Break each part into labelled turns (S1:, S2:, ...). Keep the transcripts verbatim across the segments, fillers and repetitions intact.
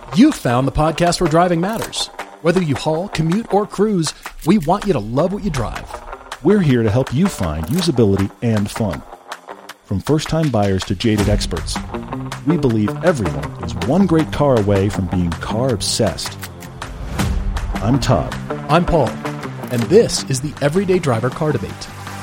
S1: You found the podcast where driving matters. Whether you haul, commute, or cruise, we want you to love what you drive.
S2: We're here to help you find usability and fun. From first-time buyers to jaded experts, we believe everyone is one great car away from being car-obsessed. I'm Todd.
S1: I'm Paul, and this is the Everyday Driver Car Debate.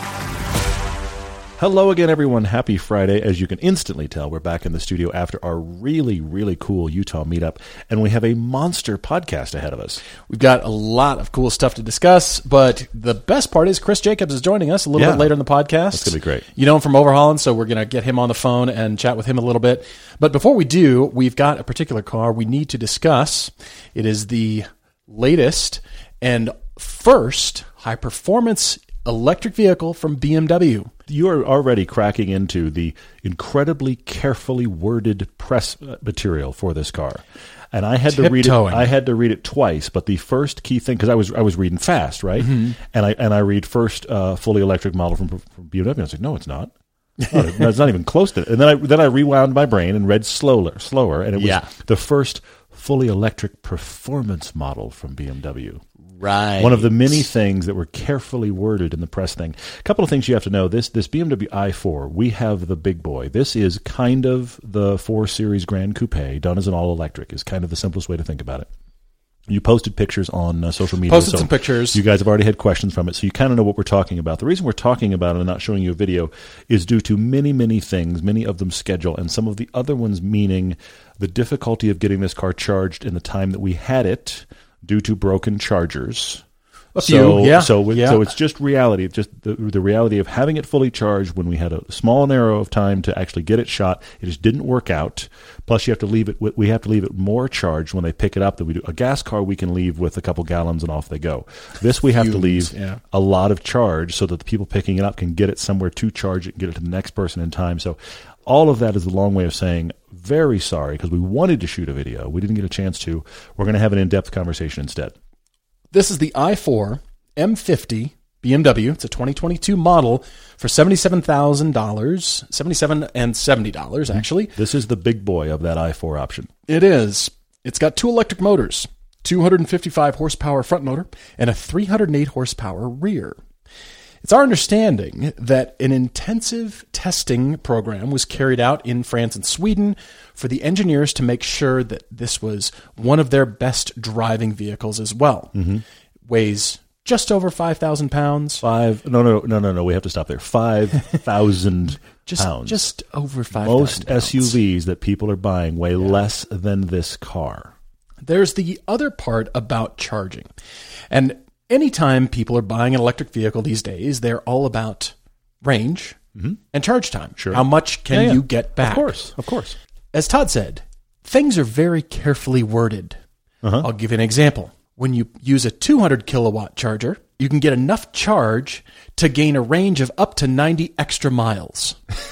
S2: Hello again, everyone. Happy Friday. As you can instantly tell, we're back in the studio after our really, really cool Utah meetup, and we have a monster podcast ahead of us.
S1: We've got a lot of cool stuff to discuss, but the best part is Chris Jacobs is joining us a little
S2: Yeah.
S1: bit later in the podcast.
S2: That's going to be great.
S1: You know him from Overhauling, so we're going to get him on the phone and chat with him a little bit. But before we do, we've got a particular car we need to discuss. It is the latest and first high-performance electric vehicle from B M W.
S2: You are already cracking into the incredibly carefully worded press material for this car. And I had to read it. I had to read it twice. But the first key thing, because I was I was reading fast, right? Mm-hmm. And I and I read first uh, fully electric model from, from B M W. And I was like, no, it's not. No, it's not even close to it. And then I then I rewound my brain and read slower, slower, and it was
S1: yeah.
S2: the first fully electric performance model from B M W.
S1: Right.
S2: One of the many things that were carefully worded in the press thing. A couple of things you have to know. This this B M W i four, we have the big boy. This is kind of the four Series Grand Coupe done as an all-electric is kind of the simplest way to think about it. You posted pictures on uh, social media.
S1: Posted
S2: so
S1: some pictures.
S2: You guys have already had questions from it, so you kind of know what we're talking about. The reason we're talking about it and not showing you a video is due to many, many things, many of them schedule, and some of the other ones meaning the difficulty of getting this car charged in the time that we had it, due to broken chargers.
S1: A
S2: so,
S1: few, yeah.
S2: So,
S1: yeah.
S2: so it's just reality. It's just the, the reality of having it fully charged when we had a small narrow of time to actually get it shot. It just didn't work out. Plus, you have to leave it. We have to leave it more charged when they pick it up than we do. A gas car we can leave with a couple gallons and off they go. This we have
S1: Fumes,
S2: to leave
S1: yeah.
S2: a lot of charge so that the people picking it up can get it somewhere to charge it and get it to the next person in time. So all of that is a long way of saying very sorry because we wanted to shoot a video. We didn't get a chance to. We're going to have an in-depth conversation instead.
S1: This is the i four M fifty B M W. It's a twenty twenty-two model for seventy-seven thousand dollars, seventy-seven thousand dollars and seventy dollars actually.
S2: This is the big boy of that i four option.
S1: It is. It's got two electric motors, two hundred fifty-five horsepower front motor and a three hundred eight horsepower rear. It's our understanding that an intensive testing program was carried out in France and Sweden for the engineers to make sure that this was one of their best driving vehicles as well. Mm-hmm. Weighs just over five thousand pounds.
S2: Five? No, no, no, no, no. We have to stop there. Five thousand
S1: just,
S2: pounds.
S1: Just over five thousand.
S2: Most
S1: pounds.
S2: S U Vs that people are buying weigh
S1: yeah.
S2: less than this car.
S1: There's the other part about charging. And anytime people are buying an electric vehicle these days, they're all about range mm-hmm. and charge time.
S2: Sure.
S1: How much can
S2: yeah, yeah.
S1: you get back?
S2: Of course, of course.
S1: As Todd said, things are very carefully worded. Uh-huh. I'll give you an example. When you use a two hundred kilowatt charger, you can get enough charge to gain a range of up to ninety extra miles.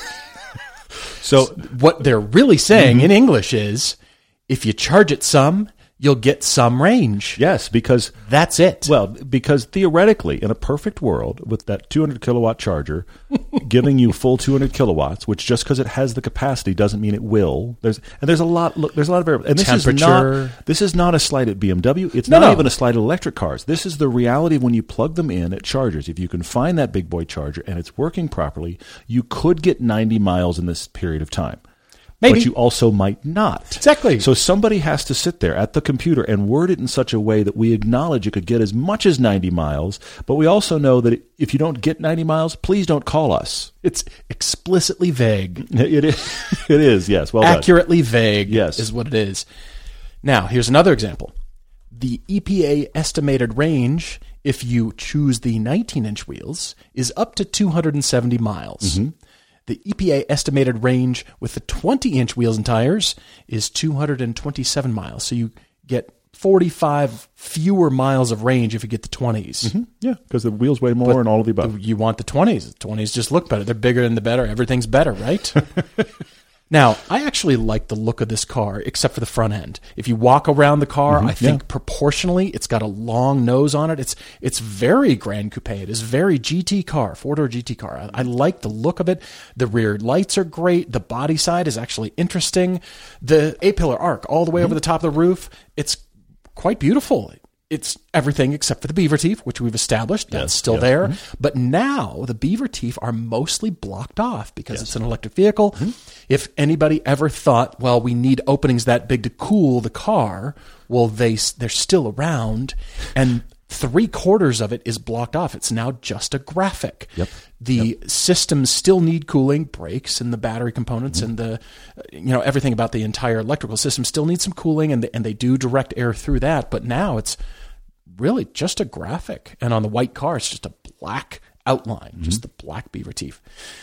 S1: So what they're really saying mm-hmm. in English is, if you charge it some, you'll get some range.
S2: Yes, because
S1: that's it.
S2: Well, because theoretically, in a perfect world, with that two hundred kilowatt charger giving you full two hundred kilowatts, which just because it has the capacity doesn't mean it will. There's and there's a lot. Look, there's a lot of variables. And this
S1: Temperature.
S2: is not. This is not a slight at B M W. It's
S1: no,
S2: not
S1: no.
S2: even a slight at electric cars. This is the reality of when you plug them in at chargers. If you can find that big boy charger and it's working properly, you could get ninety miles in this period of time.
S1: Maybe.
S2: But you also might not.
S1: Exactly.
S2: So somebody has to sit there at the computer and word it in such a way that we acknowledge it could get as much as ninety miles, but we also know that if you don't get ninety miles, please don't call us.
S1: It's explicitly vague.
S2: It is. It is, yes. Well
S1: Accurately
S2: done.
S1: vague
S2: yes.
S1: is what it is. Now, here's another example. The E P A estimated range, if you choose the nineteen-inch wheels, is up to two hundred seventy miles. Mm-hmm. The E P A estimated range with the twenty-inch wheels and tires is two hundred twenty-seven miles. So you get forty-five fewer miles of range if you get the twenties.
S2: Mm-hmm. Yeah, because the wheels weigh more
S1: but
S2: and all of the above.
S1: You want the twenties. The twenties just look better. They're bigger and the better. Everything's better, right? Now, I actually like the look of this car, except for the front end. If you walk around the car, mm-hmm, I think yeah. proportionally, it's got a long nose on it. It's it's very Grand Coupe. It is very G T car, four-door G T car. I, I like the look of it. The rear lights are great. The body side is actually interesting. The A-pillar arc all the way mm-hmm. over the top of the roof, it's quite beautiful. It's everything except for the beaver teeth, which we've established. That's yes, still yes. there. Mm-hmm. But now the beaver teeth are mostly blocked off because yes. it's an electric vehicle. Mm-hmm. If anybody ever thought, well, we need openings that big to cool the car, well, they, they're still around. And three quarters of it is blocked off. It's now just a graphic.
S2: Yep.
S1: The
S2: yep.
S1: systems still need cooling, brakes and the battery components mm-hmm. and the, you know, everything about the entire electrical system still needs some cooling, and they, and they do direct air through that. But now it's really just a graphic. And on the white car, it's just a black outline, mm-hmm. just the black beaver teeth.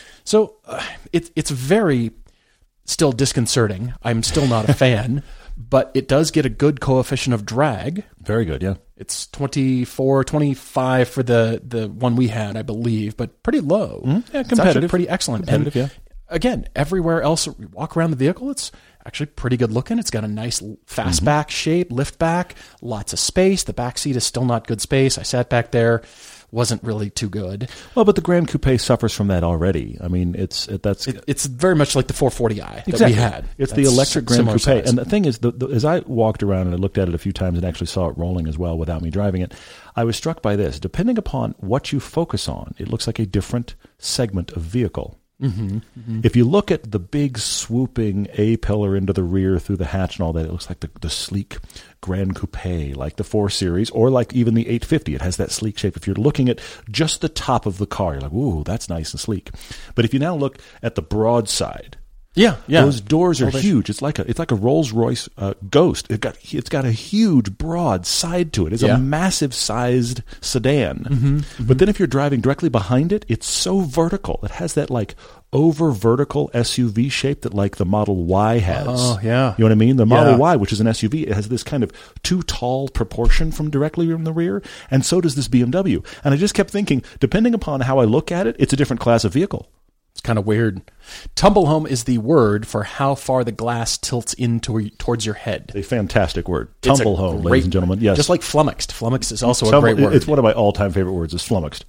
S1: So uh, it, it's very still disconcerting. I'm still not a fan, but it does get a good coefficient of drag.
S2: Very good, yeah.
S1: It's twenty-four, twenty-five for the, the one we had, I believe, but pretty low.
S2: Mm-hmm. Yeah, competitive.
S1: It's pretty excellent.
S2: Competitive,
S1: and,
S2: yeah.
S1: Again, everywhere else we walk around the vehicle, it's actually pretty good looking. It's got a nice fastback mm-hmm. shape, lift back, lots of space. The back seat is still not good space. I sat back there, wasn't really too good.
S2: Well, but the Grand Coupe suffers from that already. I mean, it's it, that's
S1: it, it's very much like the four forty i that
S2: exactly.
S1: we had.
S2: It's
S1: that's
S2: the electric Grand Coupe.
S1: Size.
S2: And the thing is, the, the, as I walked around and I looked at it a few times and actually saw it rolling as well without me driving it, I was struck by this. Depending upon what you focus on, it looks like a different segment of vehicle.
S1: Mm-hmm, mm-hmm.
S2: If you look at the big swooping A-pillar into the rear through the hatch and all that, it looks like the, the sleek Grand Coupe, like the four series, or like even the eight fifty. It has that sleek shape. If you're looking at just the top of the car, you're like, ooh, that's nice and sleek. But if you now look at the broad side,
S1: yeah, yeah,
S2: those doors are huge. It's like a it's like a Rolls Royce uh, Ghost. It got it's got a huge broad side to it. It's yeah. a massive sized sedan.
S1: Mm-hmm, mm-hmm.
S2: But then if you're driving directly behind it, it's so vertical. It has that like over vertical S U V shape that like the Model Y has.
S1: Oh yeah,
S2: you know what I mean? The Model
S1: yeah.
S2: Y, which is an S U V, it has this kind of too tall proportion from directly from the rear, and so does this B M W. And I just kept thinking, depending upon how I look at it, it's a different class of vehicle.
S1: It's kind of weird. Tumble home is the word for how far the glass tilts into towards your head.
S2: A fantastic word. Tumble home,
S1: great,
S2: ladies and gentlemen. Yes.
S1: Just like flummoxed. Flummoxed is also
S2: Tumble,
S1: a great word.
S2: It's one of my all-time favorite words, is flummoxed.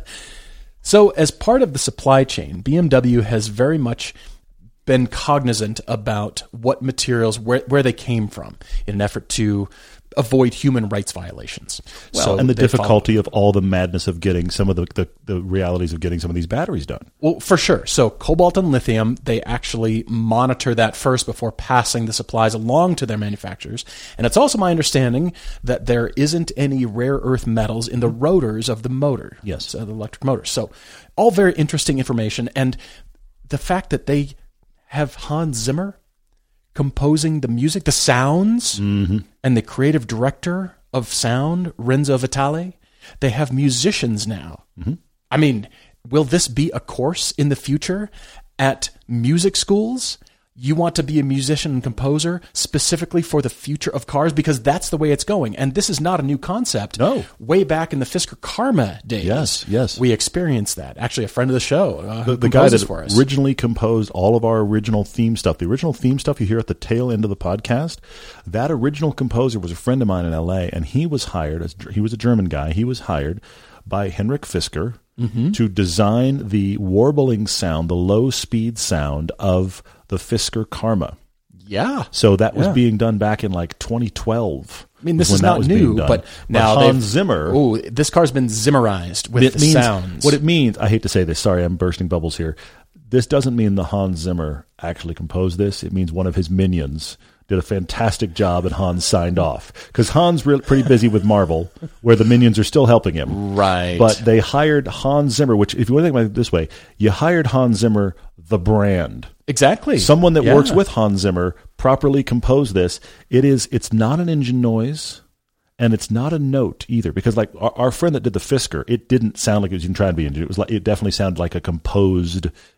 S1: So as part of the supply chain, B M W has very much been cognizant about what materials, where, where they came from in an effort to avoid human rights violations.
S2: Well,
S1: so
S2: and the difficulty follow. of all the madness of getting some of the, the, the realities of getting some of these batteries done.
S1: Well, for sure. So cobalt and lithium, they actually monitor that first before passing the supplies along to their manufacturers. And it's also my understanding that there isn't any rare earth metals in the rotors of the motor.
S2: Yes.
S1: So the electric motor. So all very interesting information. And the fact that they have Hans Zimmer composing the music, the sounds,
S2: mm-hmm.
S1: and the creative director of sound, Renzo Vitale. They have musicians now.
S2: Mm-hmm.
S1: I mean, will this be a course in the future at music schools? You want to be a musician and composer specifically for the future of cars, because that's the way it's going. And this is not a new concept.
S2: No.
S1: Way back in the Fisker Karma days.
S2: Yes, yes.
S1: We experienced that. Actually, a friend of the show uh,
S2: the,
S1: who
S2: the guy that
S1: for us.
S2: originally composed all of our original theme stuff, the original theme stuff you hear at the tail end of the podcast, that original composer was a friend of mine in L A, and he was hired, as he was a German guy, he was hired by Henrik Fisker
S1: mm-hmm.
S2: to design the warbling sound, the low-speed sound of the Fisker Karma.
S1: Yeah.
S2: So that was
S1: yeah.
S2: being done back in like twenty twelve.
S1: I mean, this is not new, but now
S2: but Hans Zimmer.
S1: Oh, this car's been Zimmerized with
S2: it
S1: the
S2: means,
S1: sounds.
S2: What it means, I hate to say this, sorry, I'm bursting bubbles here. This doesn't mean the Hans Zimmer actually composed this. It means one of his minions did a fantastic job and Hans signed off. Because Hans really pretty busy with Marvel, where the minions are still helping him.
S1: Right.
S2: But they hired Hans Zimmer, which, if you want to think about it this way, you hired Hans Zimmer, the brand.
S1: Exactly.
S2: Someone that
S1: yeah.
S2: works with Hans Zimmer properly composed this. It is, it's not an engine noise, and it's not a note either. Because like our, our friend that did the Fisker, it didn't sound like it was even trying to be engine. It was like, it definitely sounded like a composed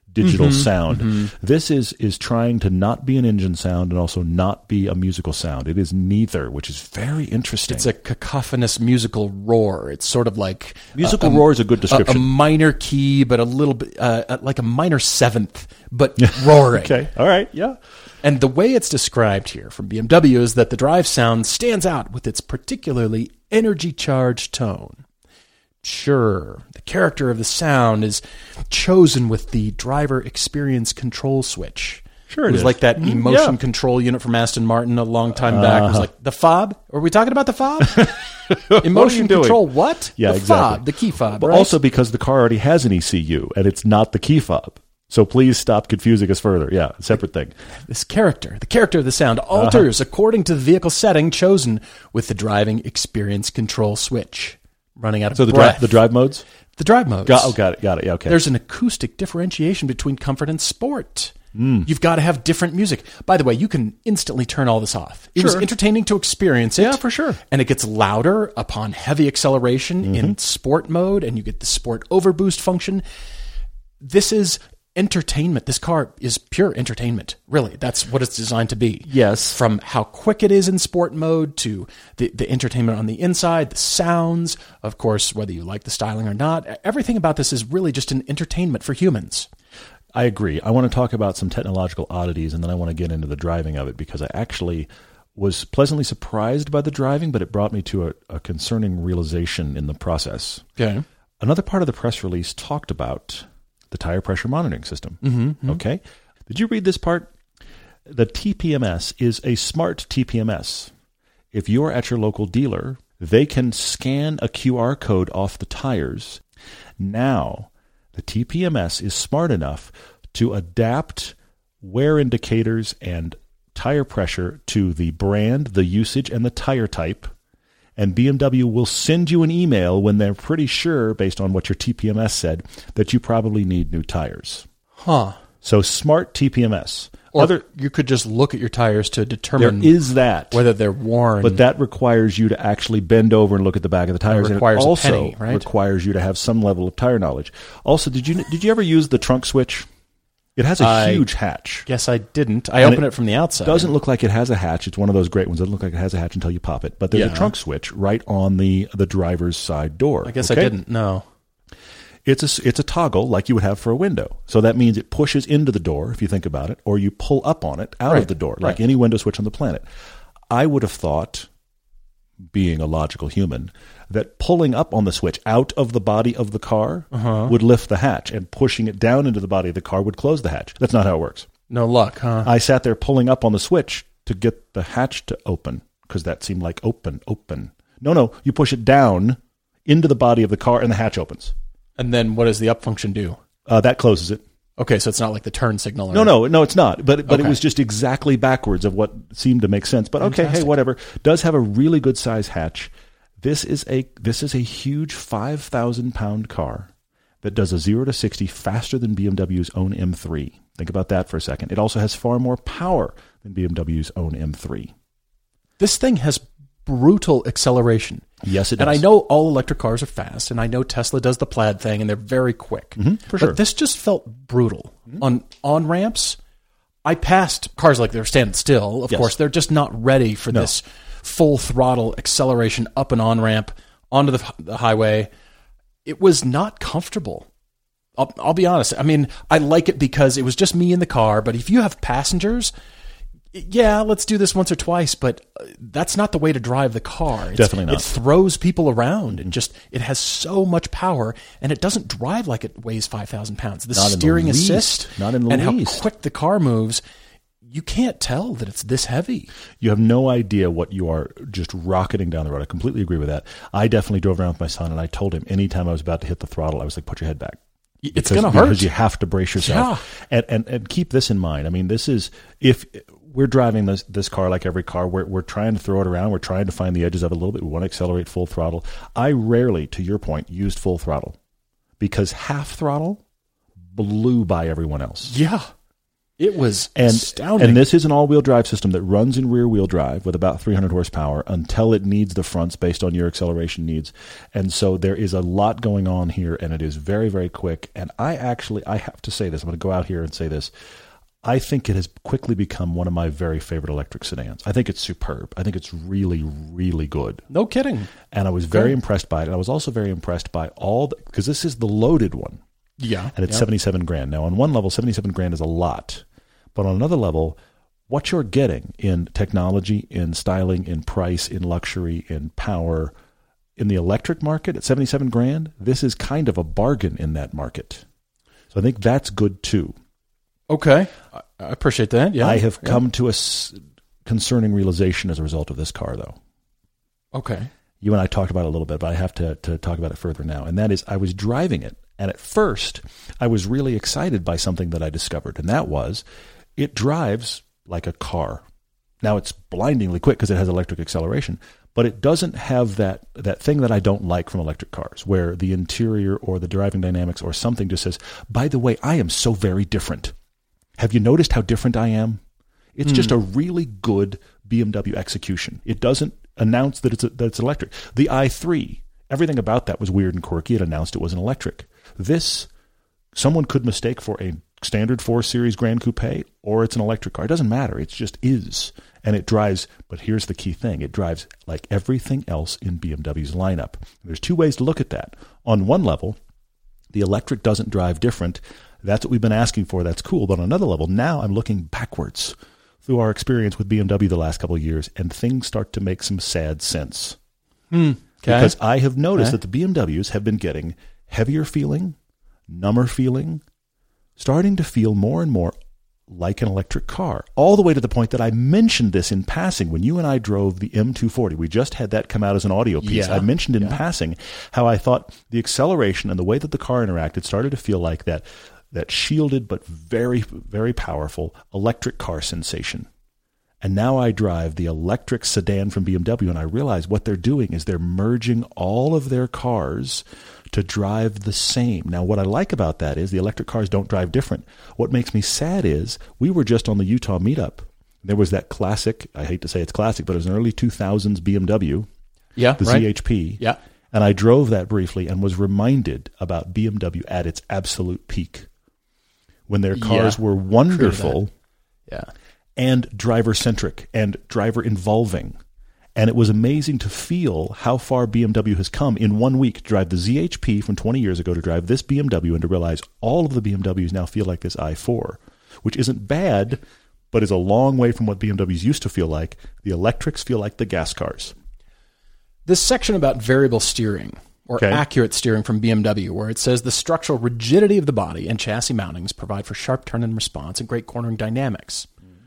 S2: digital
S1: mm-hmm,
S2: sound.
S1: Mm-hmm.
S2: This is is trying to not be an engine sound and also not be a musical sound. It is neither, which is very interesting.
S1: It's a cacophonous musical roar. It's sort of like
S2: musical
S1: a,
S2: roar is a good description.
S1: A, a minor key, but a little bit uh, like a minor seventh, but roaring.
S2: Okay, all right, yeah.
S1: And the way it's described here from B M W is that the drive sound stands out with its particularly energy-charged tone. Sure, the character of the sound is chosen with the driver experience control switch.
S2: Sure, it,
S1: it was
S2: is.
S1: like that emotion
S2: yeah.
S1: control unit from Aston Martin a long time uh, back. It was like the fob. Are we talking about the fob? Emotion
S2: what
S1: control. What?
S2: Yeah,
S1: the
S2: exactly.
S1: fob, the key fob.
S2: But
S1: right?
S2: also because the car already has an E C U and it's not the key fob. So please stop confusing us further. Yeah, separate thing.
S1: This character, the character of the sound, alters uh-huh. according to the vehicle setting chosen with the driving experience control switch. Running out of
S2: so the
S1: breath.
S2: Dri- the drive modes?
S1: The drive modes.
S2: Got, oh, got it, got it. Yeah, okay.
S1: There's an acoustic differentiation between comfort and sport.
S2: Mm.
S1: You've got to have different music. By the way, you can instantly turn all this off. It
S2: sure.
S1: was entertaining to experience it.
S2: Yeah, for sure.
S1: And it gets louder upon heavy acceleration mm-hmm. in sport mode, and you get the sport overboost function. This is entertainment. This car is pure entertainment, really. That's what it's designed to be.
S2: Yes.
S1: From how quick it is in sport mode to the, the entertainment on the inside, the sounds, of course, whether you like the styling or not. Everything about this is really just an entertainment for humans.
S2: I agree. I want to talk about some technological oddities, and then I want to get into the driving of it, because I actually was pleasantly surprised by the driving, but it brought me to a, a concerning realization in the process.
S1: Okay.
S2: Another part of the press release talked about the tire pressure monitoring system.
S1: Mm-hmm, mm-hmm.
S2: Okay. Did you read this part? The T P M S is a smart T P M S. If you're at your local dealer, they can scan a Q R code off the tires. Now, the T P M S is smart enough to adapt wear indicators and tire pressure to the brand, the usage, and the tire type. And B M W will send you an email when they're pretty sure, based on what your T P M S said, that you probably need new tires.
S1: Huh.
S2: So smart T P M S.
S1: Or
S2: Other,
S1: you could just look at your tires to determine
S2: there is that.
S1: whether they're worn.
S2: But that requires you to actually bend over and look at the back of the tires.
S1: It requires
S2: and it also
S1: a penny, right?
S2: requires you to have some level of tire knowledge. Also, did you did you ever use the trunk switch? It has a
S1: I
S2: huge hatch.
S1: Guess I didn't. I
S2: And
S1: opened
S2: it
S1: it from the outside.
S2: Doesn't look like it has a hatch. It's one of those great ones. It doesn't look like it has a hatch until you pop it. But there's
S1: Yeah.
S2: a trunk switch right on the the driver's side door.
S1: I guess
S2: okay?
S1: I didn't. No.
S2: It's a, it's a toggle like you would have for a window. So that means it pushes into the door, if you think about it, or you pull up on it out
S1: Right,
S2: of the door, like
S1: right.
S2: any window switch on the planet. I would have thought, being a logical human, that pulling up on the switch out of the body of the car
S1: Uh-huh.
S2: would lift the hatch, and pushing it down into the body of the car would close the hatch. That's not how it works.
S1: No luck, huh?
S2: I sat there pulling up on the switch to get the hatch to open, because that seemed like open, open. No, no, you push it down into the body of the car, and the hatch opens.
S1: And then what does the up function do?
S2: Uh, that closes it.
S1: Okay, so it's not like the turn signal. Or...
S2: No, no, no, it's not. But but
S1: Okay.
S2: it was just exactly backwards of what seemed to make sense. But okay,
S1: Fantastic.
S2: hey, whatever. Does have a really good size hatch. This is a this is a huge five thousand pound car that does a zero to sixty faster than B M W's own M three. Think about that for a second. It also has far more power than B M W's own M three.
S1: This thing has brutal acceleration.
S2: Yes, it does.
S1: And I know all electric cars are fast, and I know Tesla does the plaid thing, and they're very quick.
S2: Mm-hmm, for sure.
S1: But this just felt brutal. Mm-hmm. On on ramps, I passed cars like they're standing still. Of
S2: Yes.
S1: course, they're just not ready for
S2: No.
S1: this full throttle acceleration up and on ramp onto the, the highway. It was not comfortable. I'll, I'll be honest. I mean, I like it because it was just me in the car, but if you have passengers, yeah, let's do this once or twice, but uh, that's not the way to drive the car. It's,
S2: Definitely not.
S1: It throws people around and just, it has so much power, and it doesn't drive like it weighs five thousand pounds. The
S2: Not in the
S1: steering
S2: least.
S1: assist
S2: Not in the
S1: and
S2: least.
S1: how quick the car moves, you can't tell that it's this heavy.
S2: You have no idea what you are just rocketing down the road. I completely agree with that. I definitely drove around with my son, and I told him anytime I was about to hit the throttle, I was like, put your head back.
S1: It's
S2: Because-
S1: going to hurt.
S2: Because you have to brace yourself. And, and and keep this in mind. I mean, this is, if we're driving this this car like every car, we're, we're trying to throw it around. We're trying to find the edges of it a little bit. We want to accelerate full throttle. I rarely, to your point, used full throttle, because half throttle blew by everyone else.
S1: Yeah. It was
S2: and,
S1: astounding.
S2: And this is an all-wheel drive system that runs in rear-wheel drive with about three hundred horsepower until it needs the fronts based on your acceleration needs. And so there is a lot going on here, and it is very, very quick. And I actually, I have to say this. I'm going to go out here and say this. I think it has quickly become one of my very favorite electric sedans. I think it's superb. I think it's really, really good.
S1: No kidding.
S2: And I was very Good. impressed by it. And I was also very impressed by all the, because this is the loaded one.
S1: Yeah.
S2: And it's
S1: yeah.
S2: seventy-seven grand. Now, on one level, seventy-seven grand is a lot. But on another level, what you're getting in technology, in styling, in price, in luxury, in power, in the electric market at seventy-seven grand, this is kind of a bargain in that market. So I think that's good too.
S1: Okay. I appreciate that. Yeah.
S2: I have
S1: yeah.
S2: come to a s- concerning realization as a result of this car, though.
S1: Okay.
S2: You and I talked about it a little bit, but I have to, to talk about it further now. And that is, I was driving it, and at first, I was really excited by something that I discovered, and that was, it drives like a car. Now, it's blindingly quick because it has electric acceleration, but it doesn't have that, that thing that I don't like from electric cars, where the interior or the driving dynamics or something just says, by the way, I am so very different. Have you noticed how different I am? It's mm. just a really good B M W execution. It doesn't announce that it's, a, that it's electric. The i three, everything about that was weird and quirky. It announced it was an electric. This, someone could mistake for a standard four Series Grand Coupe, or it's an electric car. It doesn't matter. It just is. And it drives, but here's the key thing. It drives like everything else in B M W's lineup. There's two ways to look at that. On one level, the electric doesn't drive different. That's what we've been asking for. That's cool. But on another level, now I'm looking backwards through our experience with B M W the last couple of years, and things start to make some sad sense.
S1: Hmm. Okay.
S2: Because I have noticed
S1: okay.
S2: that the B M Ws have been getting heavier feeling, number feeling, starting to feel more and more like an electric car, all the way to the point that I mentioned this in passing when you and I drove the M two forty. We just had that come out as an audio piece.
S1: Yeah.
S2: I mentioned in
S1: yeah.
S2: passing how I thought the acceleration and the way that the car interacted started to feel like that that shielded but very, very powerful electric car sensation. And now I drive the electric sedan from B M W, and I realize what they're doing is they're merging all of their cars to drive the same. Now, what I like about that is the electric cars don't drive different. What makes me sad is we were just on the Utah meetup. There was that classic, I hate to say it's classic, but it was an early two thousands B M W,
S1: yeah,
S2: the
S1: right.
S2: Z H P.
S1: Yeah.
S2: And I drove that briefly and was reminded about B M W at its absolute peak, when their cars
S1: yeah.
S2: were wonderful
S1: yeah.
S2: and driver-centric and driver-involving. And it was amazing to feel how far B M W has come in one week to drive the Z H P from twenty years ago to drive this B M W and to realize all of the B M Ws now feel like this i four, which isn't bad, but is a long way from what B M Ws used to feel like. The electrics feel like the gas cars.
S1: This section about variable steering, or
S2: okay.
S1: accurate steering from B M W, where it says the structural rigidity of the body and chassis mountings provide for sharp turn and response and great cornering dynamics.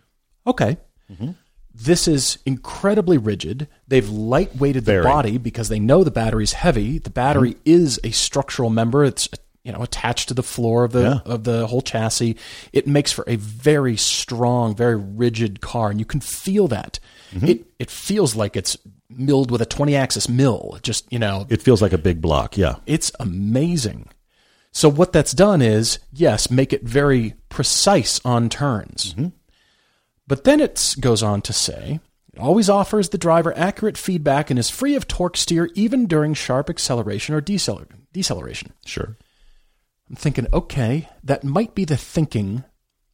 S1: Okay.
S2: Mm-hmm.
S1: This is incredibly rigid. They've lightweighted
S2: Very.
S1: the body because they know the battery's heavy. The battery mm-hmm. is a structural member. It's you know attached to the floor of the yeah. of the whole chassis. It makes for a very strong, very rigid car, and you can feel that. Mm-hmm. It it feels like it's milled with a twenty-axis mill. Just you know,
S2: it feels like a big block. Yeah,
S1: it's amazing. So what that's done is yes, make it very precise on turns.
S2: Mm-hmm.
S1: But then it goes on to say, it always offers the driver accurate feedback and is free of torque steer even during sharp acceleration or deceler- deceleration.
S2: Sure.
S1: I'm thinking, okay, that might be the thinking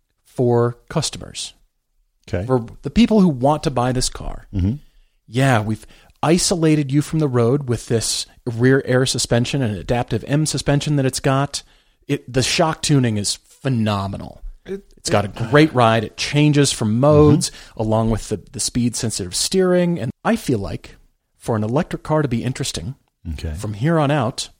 S1: for customers.
S2: Okay.
S1: For the people who want to buy this car.
S2: Mm-hmm.
S1: Yeah, we've isolated you from the road with this rear air suspension and adaptive M suspension that it's got. It, the shock tuning is phenomenal. It's got a great ride. It changes from modes mm-hmm. along with the, the speed-sensitive steering. And I feel like for an electric car to be interesting,
S2: okay.
S1: from here on out,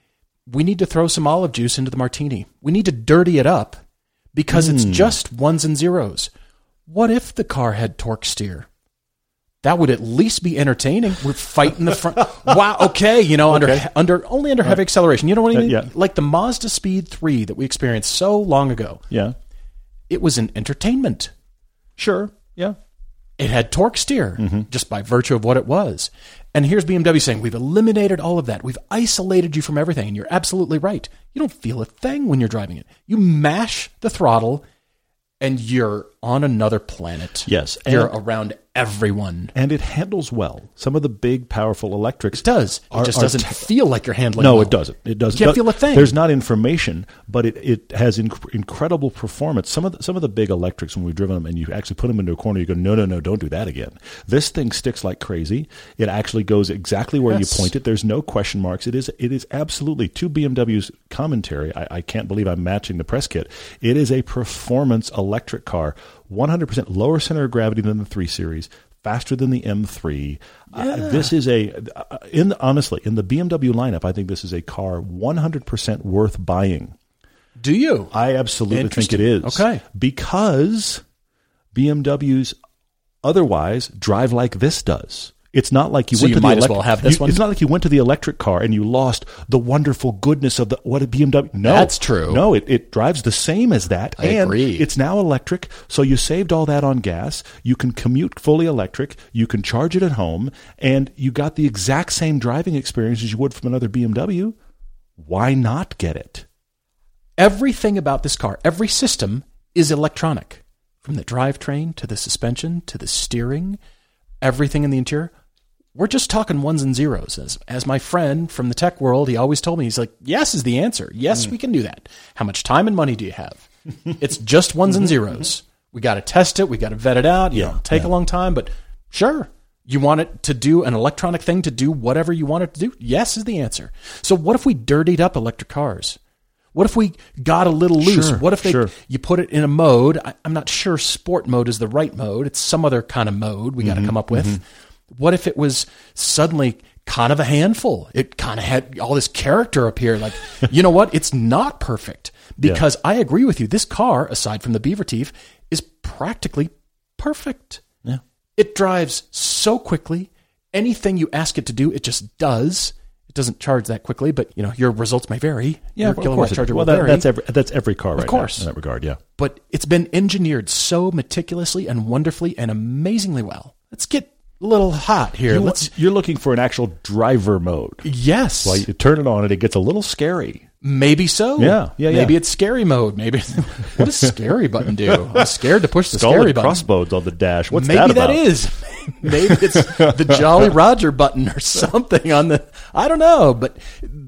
S1: we need to throw some olive juice into the martini. We need to dirty it up because mm. it's just ones and zeros. What if the car had torque steer? That would at least be entertaining. We're fighting the front. Wow. Okay. You know, under okay. under only under heavy right. acceleration. You know what I mean?
S2: Uh, yeah.
S1: Like the Mazda Speed three that we experienced so long ago.
S2: Yeah.
S1: It was an entertainment.
S2: Sure. Yeah.
S1: It had torque steer
S2: mm-hmm.
S1: just by virtue of what it was. And here's B M W saying, we've eliminated all of that. We've isolated you from everything. And you're absolutely right. You don't feel a thing when you're driving it. You mash the throttle And you're on another planet.
S2: Yes.
S1: You're around everyone.
S2: And it handles well. Some of the big, powerful electrics.
S1: It does. It
S2: are,
S1: just
S2: are
S1: doesn't
S2: te-
S1: feel like you're handling
S2: No,
S1: well.
S2: it doesn't. It doesn't.
S1: You can't feel a thing.
S2: There's not information, but it, it has inc- incredible performance. Some of the, some of the big electrics, when we've driven them and you actually put them into a corner, you go, no, no, no, don't do that again. This thing sticks like crazy. It actually goes exactly where yes. you point it. There's no question marks. It is It is absolutely, to B M W's commentary, I, I can't believe I'm matching the press kit. It is a performance electric car. one hundred percent lower center of gravity than the three Series, faster than the M three. Yeah. Uh, this is a, uh, in the, honestly, in the B M W lineup, I think this is a car one hundred percent worth buying.
S1: Do you?
S2: I absolutely think it is.
S1: Okay.
S2: Because B M Ws otherwise drive like this does. It's not like you
S1: so
S2: went
S1: you
S2: to
S1: might
S2: the elect-
S1: as well have this
S2: you,
S1: one.
S2: It's not like you went to the electric car and you lost the wonderful goodness of the what a B M W. No,
S1: that's true.
S2: No, it, it drives the same as that.
S1: I
S2: and
S1: agree.
S2: It's now electric, so you saved all that on gas. You can commute fully electric. You can charge it at home, and you got the exact same driving experience as you would from another B M W. Why not get it?
S1: Everything about this car, every system is electronic, from the drivetrain to the suspension to the steering, everything in the interior. We're just talking ones and zeros. As, as my friend from the tech world, he always told me, he's like, yes is the answer. Yes, mm. we can do that. How much time and money do you have? It's just ones and zeros. We got to test it. We got to vet it out. Yeah, It'll take yeah. a long time, but sure. You want it to do an electronic thing to do whatever you want it to do? Yes is the answer. So what if we dirtied up electric cars? What if we got a little loose?
S2: Sure,
S1: what if they
S2: sure.
S1: you put it in a mode? I, I'm not sure sport mode is the right mode. It's some other kind of mode we got to mm-hmm, come up with. Mm-hmm. What if it was suddenly kind of a handful? It kind of had all this character appear. Like, you know what? It's not perfect. Because yeah. I agree with you. This car, aside from the Beaver Teeth, is practically perfect.
S2: Yeah.
S1: It drives so quickly. Anything you ask it to do, it just does. It doesn't charge that quickly, but you know your results may vary.
S2: Yeah,
S1: your
S2: of course.
S1: Charger
S2: well,
S1: will
S2: that,
S1: vary.
S2: that's every that's every car, right?
S1: Of course,
S2: now, in that regard, yeah.
S1: But it's been engineered so meticulously and wonderfully and amazingly well. Let's get a little hot here.
S2: You,
S1: Let's.
S2: You're looking for an actual driver mode.
S1: Yes.
S2: Well, you turn it on and it gets a little scary.
S1: Maybe so.
S2: Yeah, yeah, yeah.
S1: Maybe it's scary mode. Maybe what does scary button do? I'm scared to push the
S2: Skull
S1: scary
S2: and
S1: button.
S2: Crossbones on the dash. What's
S1: Maybe
S2: that about?
S1: Maybe that is. Maybe it's the Jolly Roger button or something on the. I don't know, but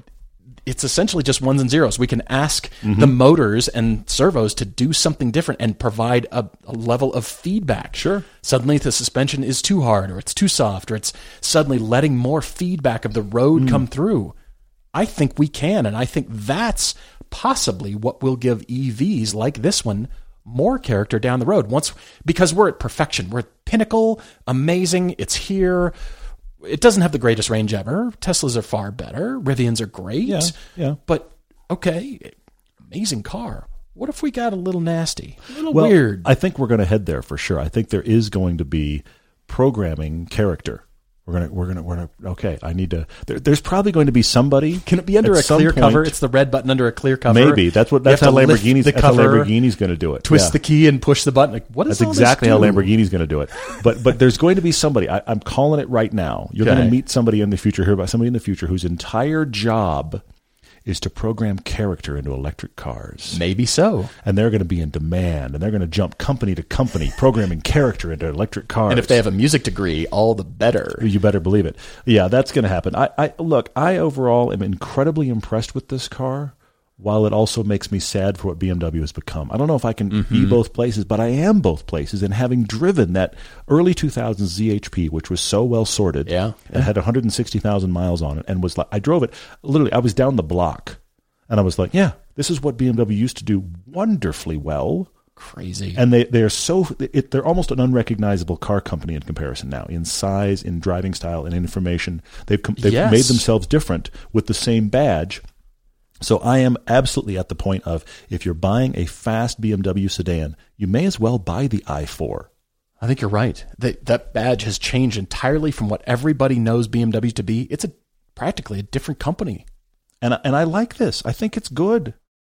S1: it's essentially just ones and zeros. We can ask mm-hmm. the motors and servos to do something different and provide a, a level of feedback.
S2: Sure.
S1: Suddenly the suspension is too hard or it's too soft or it's suddenly letting more feedback of the road mm. come through. I think we can, and I think that's possibly what will give E Vs like this one more character down the road. Once because we're at perfection. We're at pinnacle, amazing, it's here. It doesn't have the greatest range ever. Teslas are far better. Rivians are great.
S2: Yeah, yeah.
S1: But, okay, amazing car. What if we got a little nasty? A little
S2: well,
S1: weird?
S2: I think we're going to head there for sure. I think there is going to be programming character. We're gonna, we're gonna, we're gonna. Okay, I need to. There, there's probably going to be somebody.
S1: Can it be under a clear point, cover? It's the red button under a clear cover.
S2: Maybe that's what. That's how Lamborghini's. That's how Lamborghini's going to do it.
S1: Twist
S2: yeah.
S1: the key and push the button. Like, what is
S2: that's
S1: all
S2: exactly
S1: this
S2: how
S1: do?
S2: Lamborghini's going to do it. But but there's going to be somebody. I, I'm calling it right now. You're
S1: okay.
S2: going to meet somebody in the future. Hear about somebody in the future whose entire job is to program character into electric cars.
S1: Maybe so.
S2: And they're going to be in demand, and they're going to jump company to company programming character into electric cars.
S1: And if they have a music degree, all the better.
S2: You better believe it. Yeah, that's going to happen. I, I look, I overall am incredibly impressed with this car, while it also makes me sad for what B M W has become. I don't know if I can mm-hmm. be both places, but I am both places. And having driven that early two thousands Z H P, which was so well sorted,
S1: yeah,
S2: and had one hundred sixty thousand miles on it, and was like, I drove it, literally, I was down the block, and I was like, yeah, this is what B M W used to do wonderfully well.
S1: Crazy.
S2: And they, they're so, it, they're almost an unrecognizable car company in comparison now, in size, in driving style, in information. They've, they've
S1: yes.
S2: made themselves different with the same badge. So I am absolutely at the point of, if you're buying a fast B M W sedan, you may as well buy the i four.
S1: I think you're right. That that badge has changed entirely from what everybody knows B M W to be. It's a practically a different company.
S2: And, and I like this. I think it's good.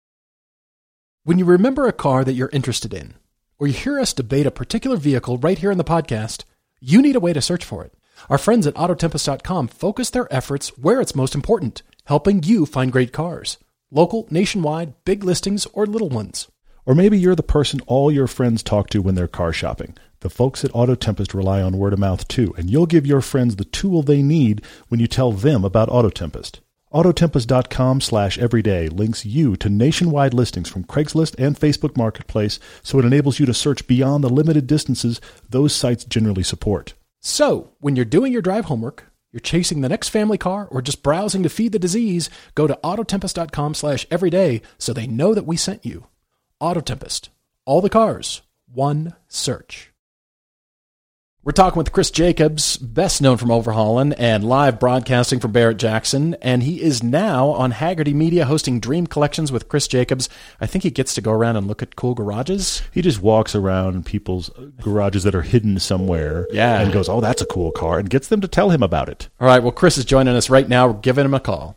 S1: When you remember a car that you're interested in, or you hear us debate a particular vehicle right here in the podcast, you need a way to search for it. Our friends at Auto Tempest dot com focus their efforts where it's most important, helping you find great cars. Local, nationwide, big listings, or little ones.
S2: Or maybe you're the person all your friends talk to when they're car shopping. The folks at Auto Tempest rely on word of mouth too, and you'll give your friends the tool they need when you tell them about Auto Tempest. Autotempest.com slash everyday links you to nationwide listings from Craigslist and Facebook Marketplace, so it enables you to search beyond the limited distances those sites generally support.
S1: So, when you're doing your drive homework, you're chasing the next family car, or just browsing to feed the disease, go to Autotempest.com slash everyday so they know that we sent you. Auto Tempest. All the cars. One search. We're talking with Chris Jacobs, best known from Overhauling and live broadcasting from Barrett-Jackson, and he is now on Haggerty Media hosting Dream Collections with Chris Jacobs. I think he gets to go around and look at cool garages.
S2: He just walks around people's garages that are hidden somewhere
S1: yeah.
S2: and goes, oh, that's a cool car, and gets them to tell him about it.
S1: All right, well, Chris is joining us right now. We're giving him a call.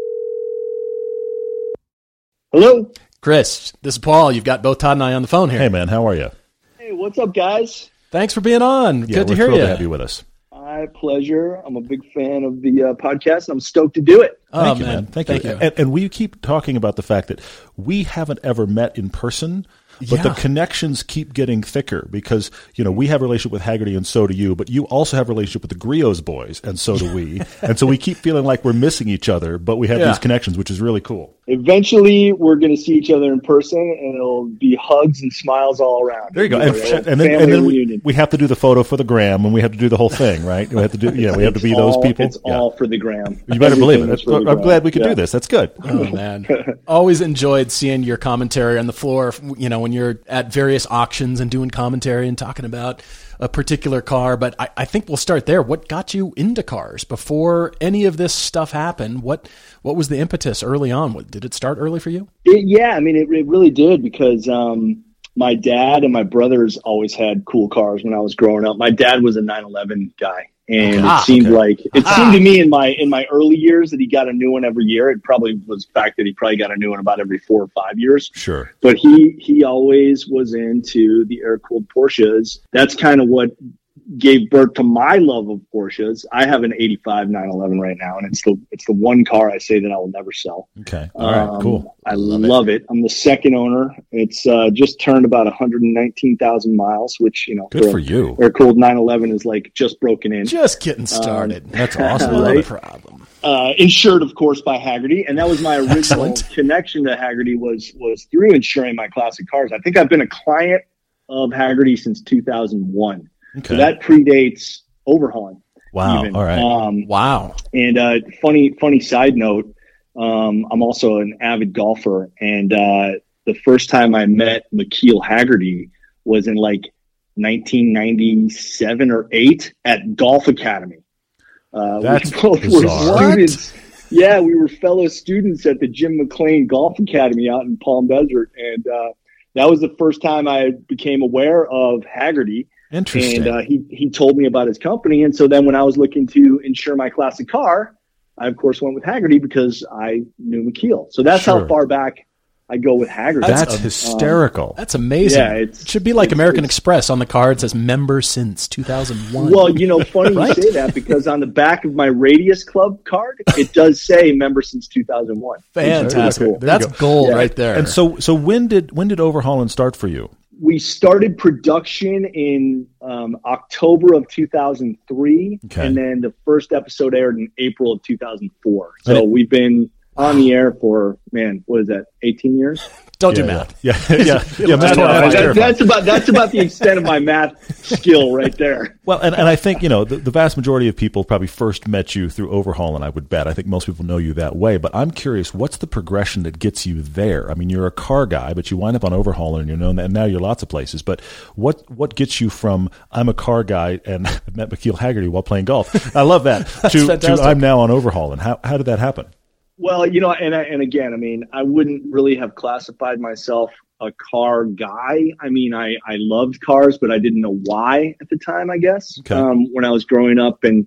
S3: Hello?
S1: Chris, this is Paul. You've got both Todd and I on the phone here.
S2: Hey, man, how are you?
S3: Hey, what's up, guys?
S1: Thanks for being on.
S2: Yeah,
S1: Good to
S2: we're
S1: hear
S2: thrilled
S1: you.
S2: to have you with us.
S3: My pleasure. I'm a big fan of the uh, podcast, and I'm stoked to do it.
S1: Oh,
S2: Thank you,
S1: man.
S2: man. Thank,
S1: Thank
S2: you.
S1: you.
S2: And, and we keep talking about the fact that we haven't ever met in person, but
S1: Yeah.
S2: the connections keep getting thicker because, you know, we have a relationship with Haggerty and so do you, but you also have a relationship with the Griot's boys and so do we. And so we keep feeling like we're missing each other, but we have
S1: Yeah.
S2: these connections, which is really cool.
S3: Eventually, we're going to see each other in person, and it'll be hugs and smiles all around.
S2: There you go.
S3: know,
S2: And,
S3: right?
S2: and then,
S3: Family
S2: and then we,
S3: reunion.
S2: we have to do the photo for the gram, and we have to do the whole thing, right? We have to do, yeah, we have to
S3: It's
S2: be those
S3: all-
S2: people.
S3: It's
S2: Yeah.
S3: all for the gram.
S2: You better believe it.
S3: Everything is for the
S2: I'm
S3: gram.
S2: glad we could
S3: Yeah.
S2: do this. That's good.
S1: Oh, man. Always enjoyed seeing your commentary on the floor, you know, when you're at various auctions and doing commentary and talking about a particular car. But I, I think we'll start there. What got you into cars before any of this stuff happened? What what was the impetus early on? What, did it start early for you?
S3: It, yeah, I mean, it, it really did because um, my dad and my brothers always had cool cars when I was growing up. My dad was a nine eleven guy. And
S1: Okay. Ah,
S3: it seemed
S2: okay.
S3: like it
S1: Ah.
S3: seemed to me in my in my early years that he got a new one every year. It probably was the fact that he probably got a new one about every four or five years.
S2: Sure.
S3: But he he always was into the air cooled Porsches. That's kind of what gave birth to my love of Porsches. I have an eighty-five nine eleven right now, and it's the it's the one car I say that I will never sell.
S2: Okay. All right.
S3: Um,
S2: Cool.
S3: I
S1: Love
S3: love,
S1: it.
S3: it. I'm the second owner. It's uh, just turned about one hundred nineteen thousand miles, which, you know,
S2: Good for
S3: a
S2: you.
S3: air cooled nine eleven is like just broken in.
S1: Just getting started.
S2: That's awesome.
S1: No
S3: right?
S1: problem.
S3: Uh, insured, of course, by Haggerty, and that was my original
S1: Excellent.
S3: connection to Haggerty was was through insuring my classic cars. I think I've been a client of Haggerty since two thousand one,
S2: Okay.
S3: so that predates Overhauling.
S2: Wow.
S3: even.
S2: All right.
S3: Um,
S1: Wow.
S3: and uh, funny funny side note, um, I'm also an avid golfer, and uh, the first time I met McKeel Haggerty was in like nineteen ninety-seven or eight at Golf Academy. Uh,
S2: That's
S3: we both
S2: bizarre.
S3: were students. Yeah, we were fellow students at the Jim McLean Golf Academy out in Palm Desert, and uh, that was the first time I became aware of Haggerty.
S2: Interesting.
S3: And uh, he he told me about his company, and so then when I was looking to insure my classic car, I of course went with Haggerty because I knew McKeel. So that's
S2: Sure.
S3: how far back I go with Haggerty.
S2: That's
S3: Um,
S2: hysterical.
S1: That's amazing.
S3: Yeah, it's-
S1: it should be like
S3: it's-
S1: American
S3: it's-
S1: Express on the car. It says member since two thousand one.
S3: Well, you know, funny
S1: Right?
S3: you say that because on the back of my Radius Club card, it does say member since two thousand one.
S1: Fantastic.
S3: Cool.
S2: There you
S1: That's
S2: go.
S1: gold
S3: Yeah.
S1: right there.
S2: and so, so when did when did Overhauling start for you?
S3: We started production in um, October of two thousand three,
S2: Okay.
S3: and then the first episode aired in April of two thousand four. So
S2: And it-
S3: we've been on the air for, man, what is that, eighteen years?
S1: Don't do
S2: yeah,
S1: math.
S2: Yeah, yeah, yeah. yeah
S1: It'll
S2: math-
S1: just-
S3: No,
S2: math is
S3: that-
S2: terrifying.
S3: that's about that's about the extent of my math skill right there.
S2: Well, and, and I think, you know, the, the vast majority of people probably first met you through Overhauling, I would bet. I think most people know you that way. But I'm curious, what's the progression that gets you there? I mean, you're a car guy, but you wind up on Overhauling, and you're known that, and now you're lots of places. But what what gets you from I'm a car guy and I met McKeel Haggerty while playing golf? I love that. to, to
S1: fantastic.
S2: I'm now on Overhauling. How how did that happen?
S3: Well, you know, and I, and again, I mean, I wouldn't really have classified myself a car guy. I mean, I, I loved cars, but I didn't know why at the time, I guess,
S2: Okay.
S3: um, when I was growing up. And,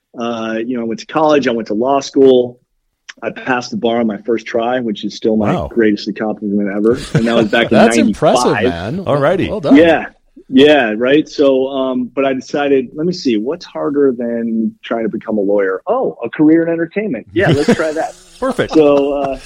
S3: uh, you know, I went to college, I went to law school. I passed the bar on my first try, which is still my
S2: Wow.
S3: greatest accomplishment ever. And that was back in
S1: That's
S3: ninety-five.
S1: impressive, man.
S2: Alrighty.
S1: Well done.
S3: Yeah. Yeah. Right. So, um, but I decided, let me see, what's harder than trying to become a lawyer? Oh, a career in entertainment. Yeah. Let's try that.
S2: Perfect.
S3: So, uh,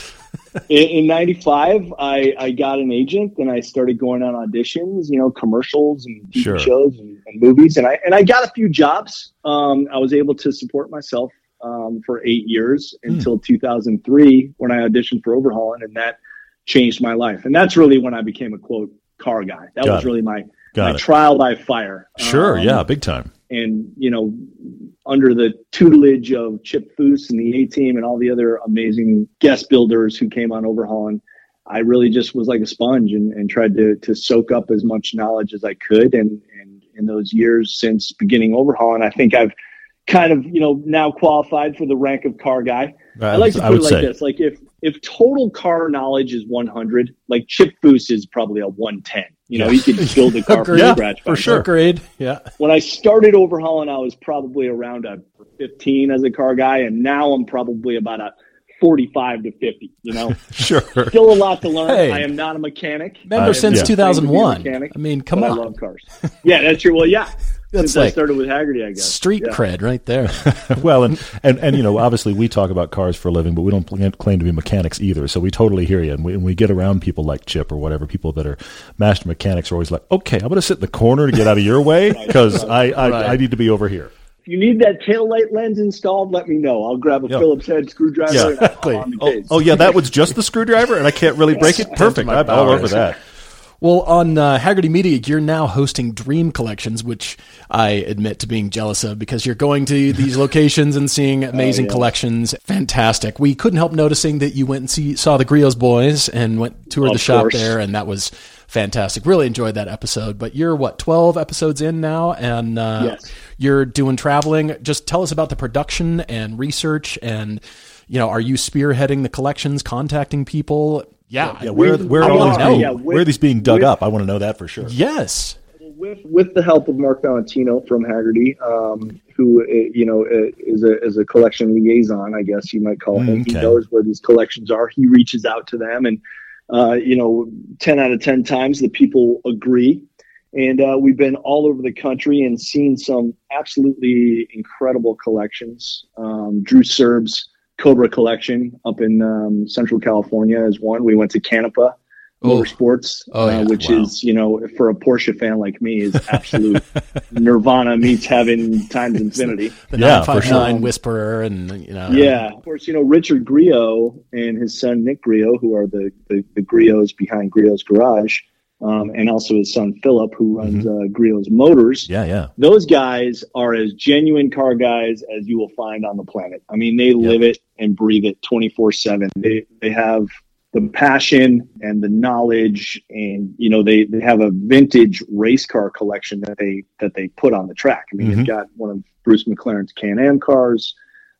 S3: in, in ninety-five, I, I got an agent and I started going on auditions, you know, commercials and T V
S2: Sure.
S3: shows and, and movies. And I, and I got a few jobs. Um, I was able to support myself um, for eight years
S2: Hmm.
S3: until two thousand three when I auditioned for Overhauling, and that changed my life. And that's really when I became a quote car guy. That
S2: Got
S3: was
S2: it.
S3: really my,
S2: Got
S3: my
S2: it.
S3: trial by fire.
S2: Sure.
S3: Um,
S2: Yeah. Big time.
S3: And, you know, under the tutelage of Chip Foose and the A-Team and all the other amazing guest builders who came on Overhauling, I really just was like a sponge and, and tried to to soak up as much knowledge as I could. And, and in those years since beginning Overhauling, I think I've kind of, you know, now qualified for the rank of car guy. I like to
S2: I
S3: put
S2: would
S3: it like
S2: say.
S3: this. Like if, if total car knowledge is one hundred, like Chip Foose is probably a one ten. You know,
S2: Yeah.
S3: he could build a car from
S1: Agreed.
S3: scratch.
S2: for sure.
S1: Agreed. Yeah.
S3: When I started Overhauling, I was probably around a fifteen as a car guy, and now I'm probably about a forty-five to fifty, you know.
S2: Sure.
S3: Still a lot to learn.
S1: Hey.
S3: I am not a mechanic.
S1: Member
S2: Uh,
S1: since
S2: yeah.
S1: two thousand one.
S3: Trained to be a mechanic,
S1: I mean, come
S3: but
S1: on.
S3: I love cars. Yeah, that's true. Well, yeah.
S1: That's
S3: Since I
S1: like
S3: started with Haggerty, I guess.
S1: street
S3: Yeah.
S1: cred right there.
S2: Well, and, and, and, you know, obviously we talk about cars for a living, but we don't pl- claim to be mechanics either. So we totally hear you. And we, and we get around people like Chip or whatever, people that are master mechanics are always like, okay, I'm going to sit in the corner to get out of your way because I, I,
S1: Right.
S2: I need to be over here.
S3: If you need that taillight lens installed, let me know. I'll grab a
S2: Yeah.
S3: Phillips head screwdriver
S2: Yeah.
S3: and I'll, I'm on the
S2: Oh,
S3: case.
S2: oh, yeah, that was just the screwdriver and I can't really break it? Perfect.
S1: my
S2: I'm all
S1: powers.
S2: over that.
S1: Well, on uh, Haggerty Media, you're now hosting Dream Collections, which I admit to being jealous of because you're going to these locations and seeing amazing
S3: yeah.
S1: collections. Fantastic. We couldn't help noticing that you went and see, saw the Griot's Boys and went toured
S3: Of
S1: the shop
S3: course.
S1: there, and that was fantastic. Really enjoyed that episode. But you're, what, twelve episodes in now? And uh,
S3: Yes.
S1: you're doing traveling. Just tell us about the production and research and, you know, are you spearheading the collections, contacting people? Yeah.
S2: Yeah, where, where,
S3: I
S2: are all
S3: wanna
S2: these
S3: know.
S2: being,
S3: Yeah, with-
S2: where are these being dug
S3: with-
S2: up? I want to know that for sure.
S1: Yes.
S3: with with the help of Mark Valentino from Haggerty, um, who uh, you know uh, is a is a collection liaison, I guess you might call him. He
S2: Okay.
S3: knows where these collections are. He reaches out to them, and uh, you know, ten out of ten times the people agree. And uh, we've been all over the country and seen some absolutely incredible collections. Um, Drew Serb's Cobra collection up in um, Central California is one. We went to Canapa
S1: Oh.
S3: Motorsports,
S1: Oh, yeah.
S3: uh, which
S2: Wow.
S3: is, you know, for a Porsche fan like me, is absolute nirvana meets heaven times infinity.
S1: The
S2: Yeah, for
S1: nine five nine
S3: sure.
S1: Whisperer and, you know.
S3: Yeah, of course, you know, Richard Griot and his son Nick Griot, who are the, the, the Griots behind Griot's Garage, um, and also his son Philip, who runs uh, Griot's Motors.
S2: Yeah, yeah.
S3: Those guys are as genuine car guys as you will find on the planet. I mean, they live it and breathe it twenty-four seven. They they have the passion and the knowledge, and you know they, they have a vintage race car collection that they that they put on the track. I mean,
S2: Mhm.
S3: they've got one of Bruce McLaren's Can-Am cars.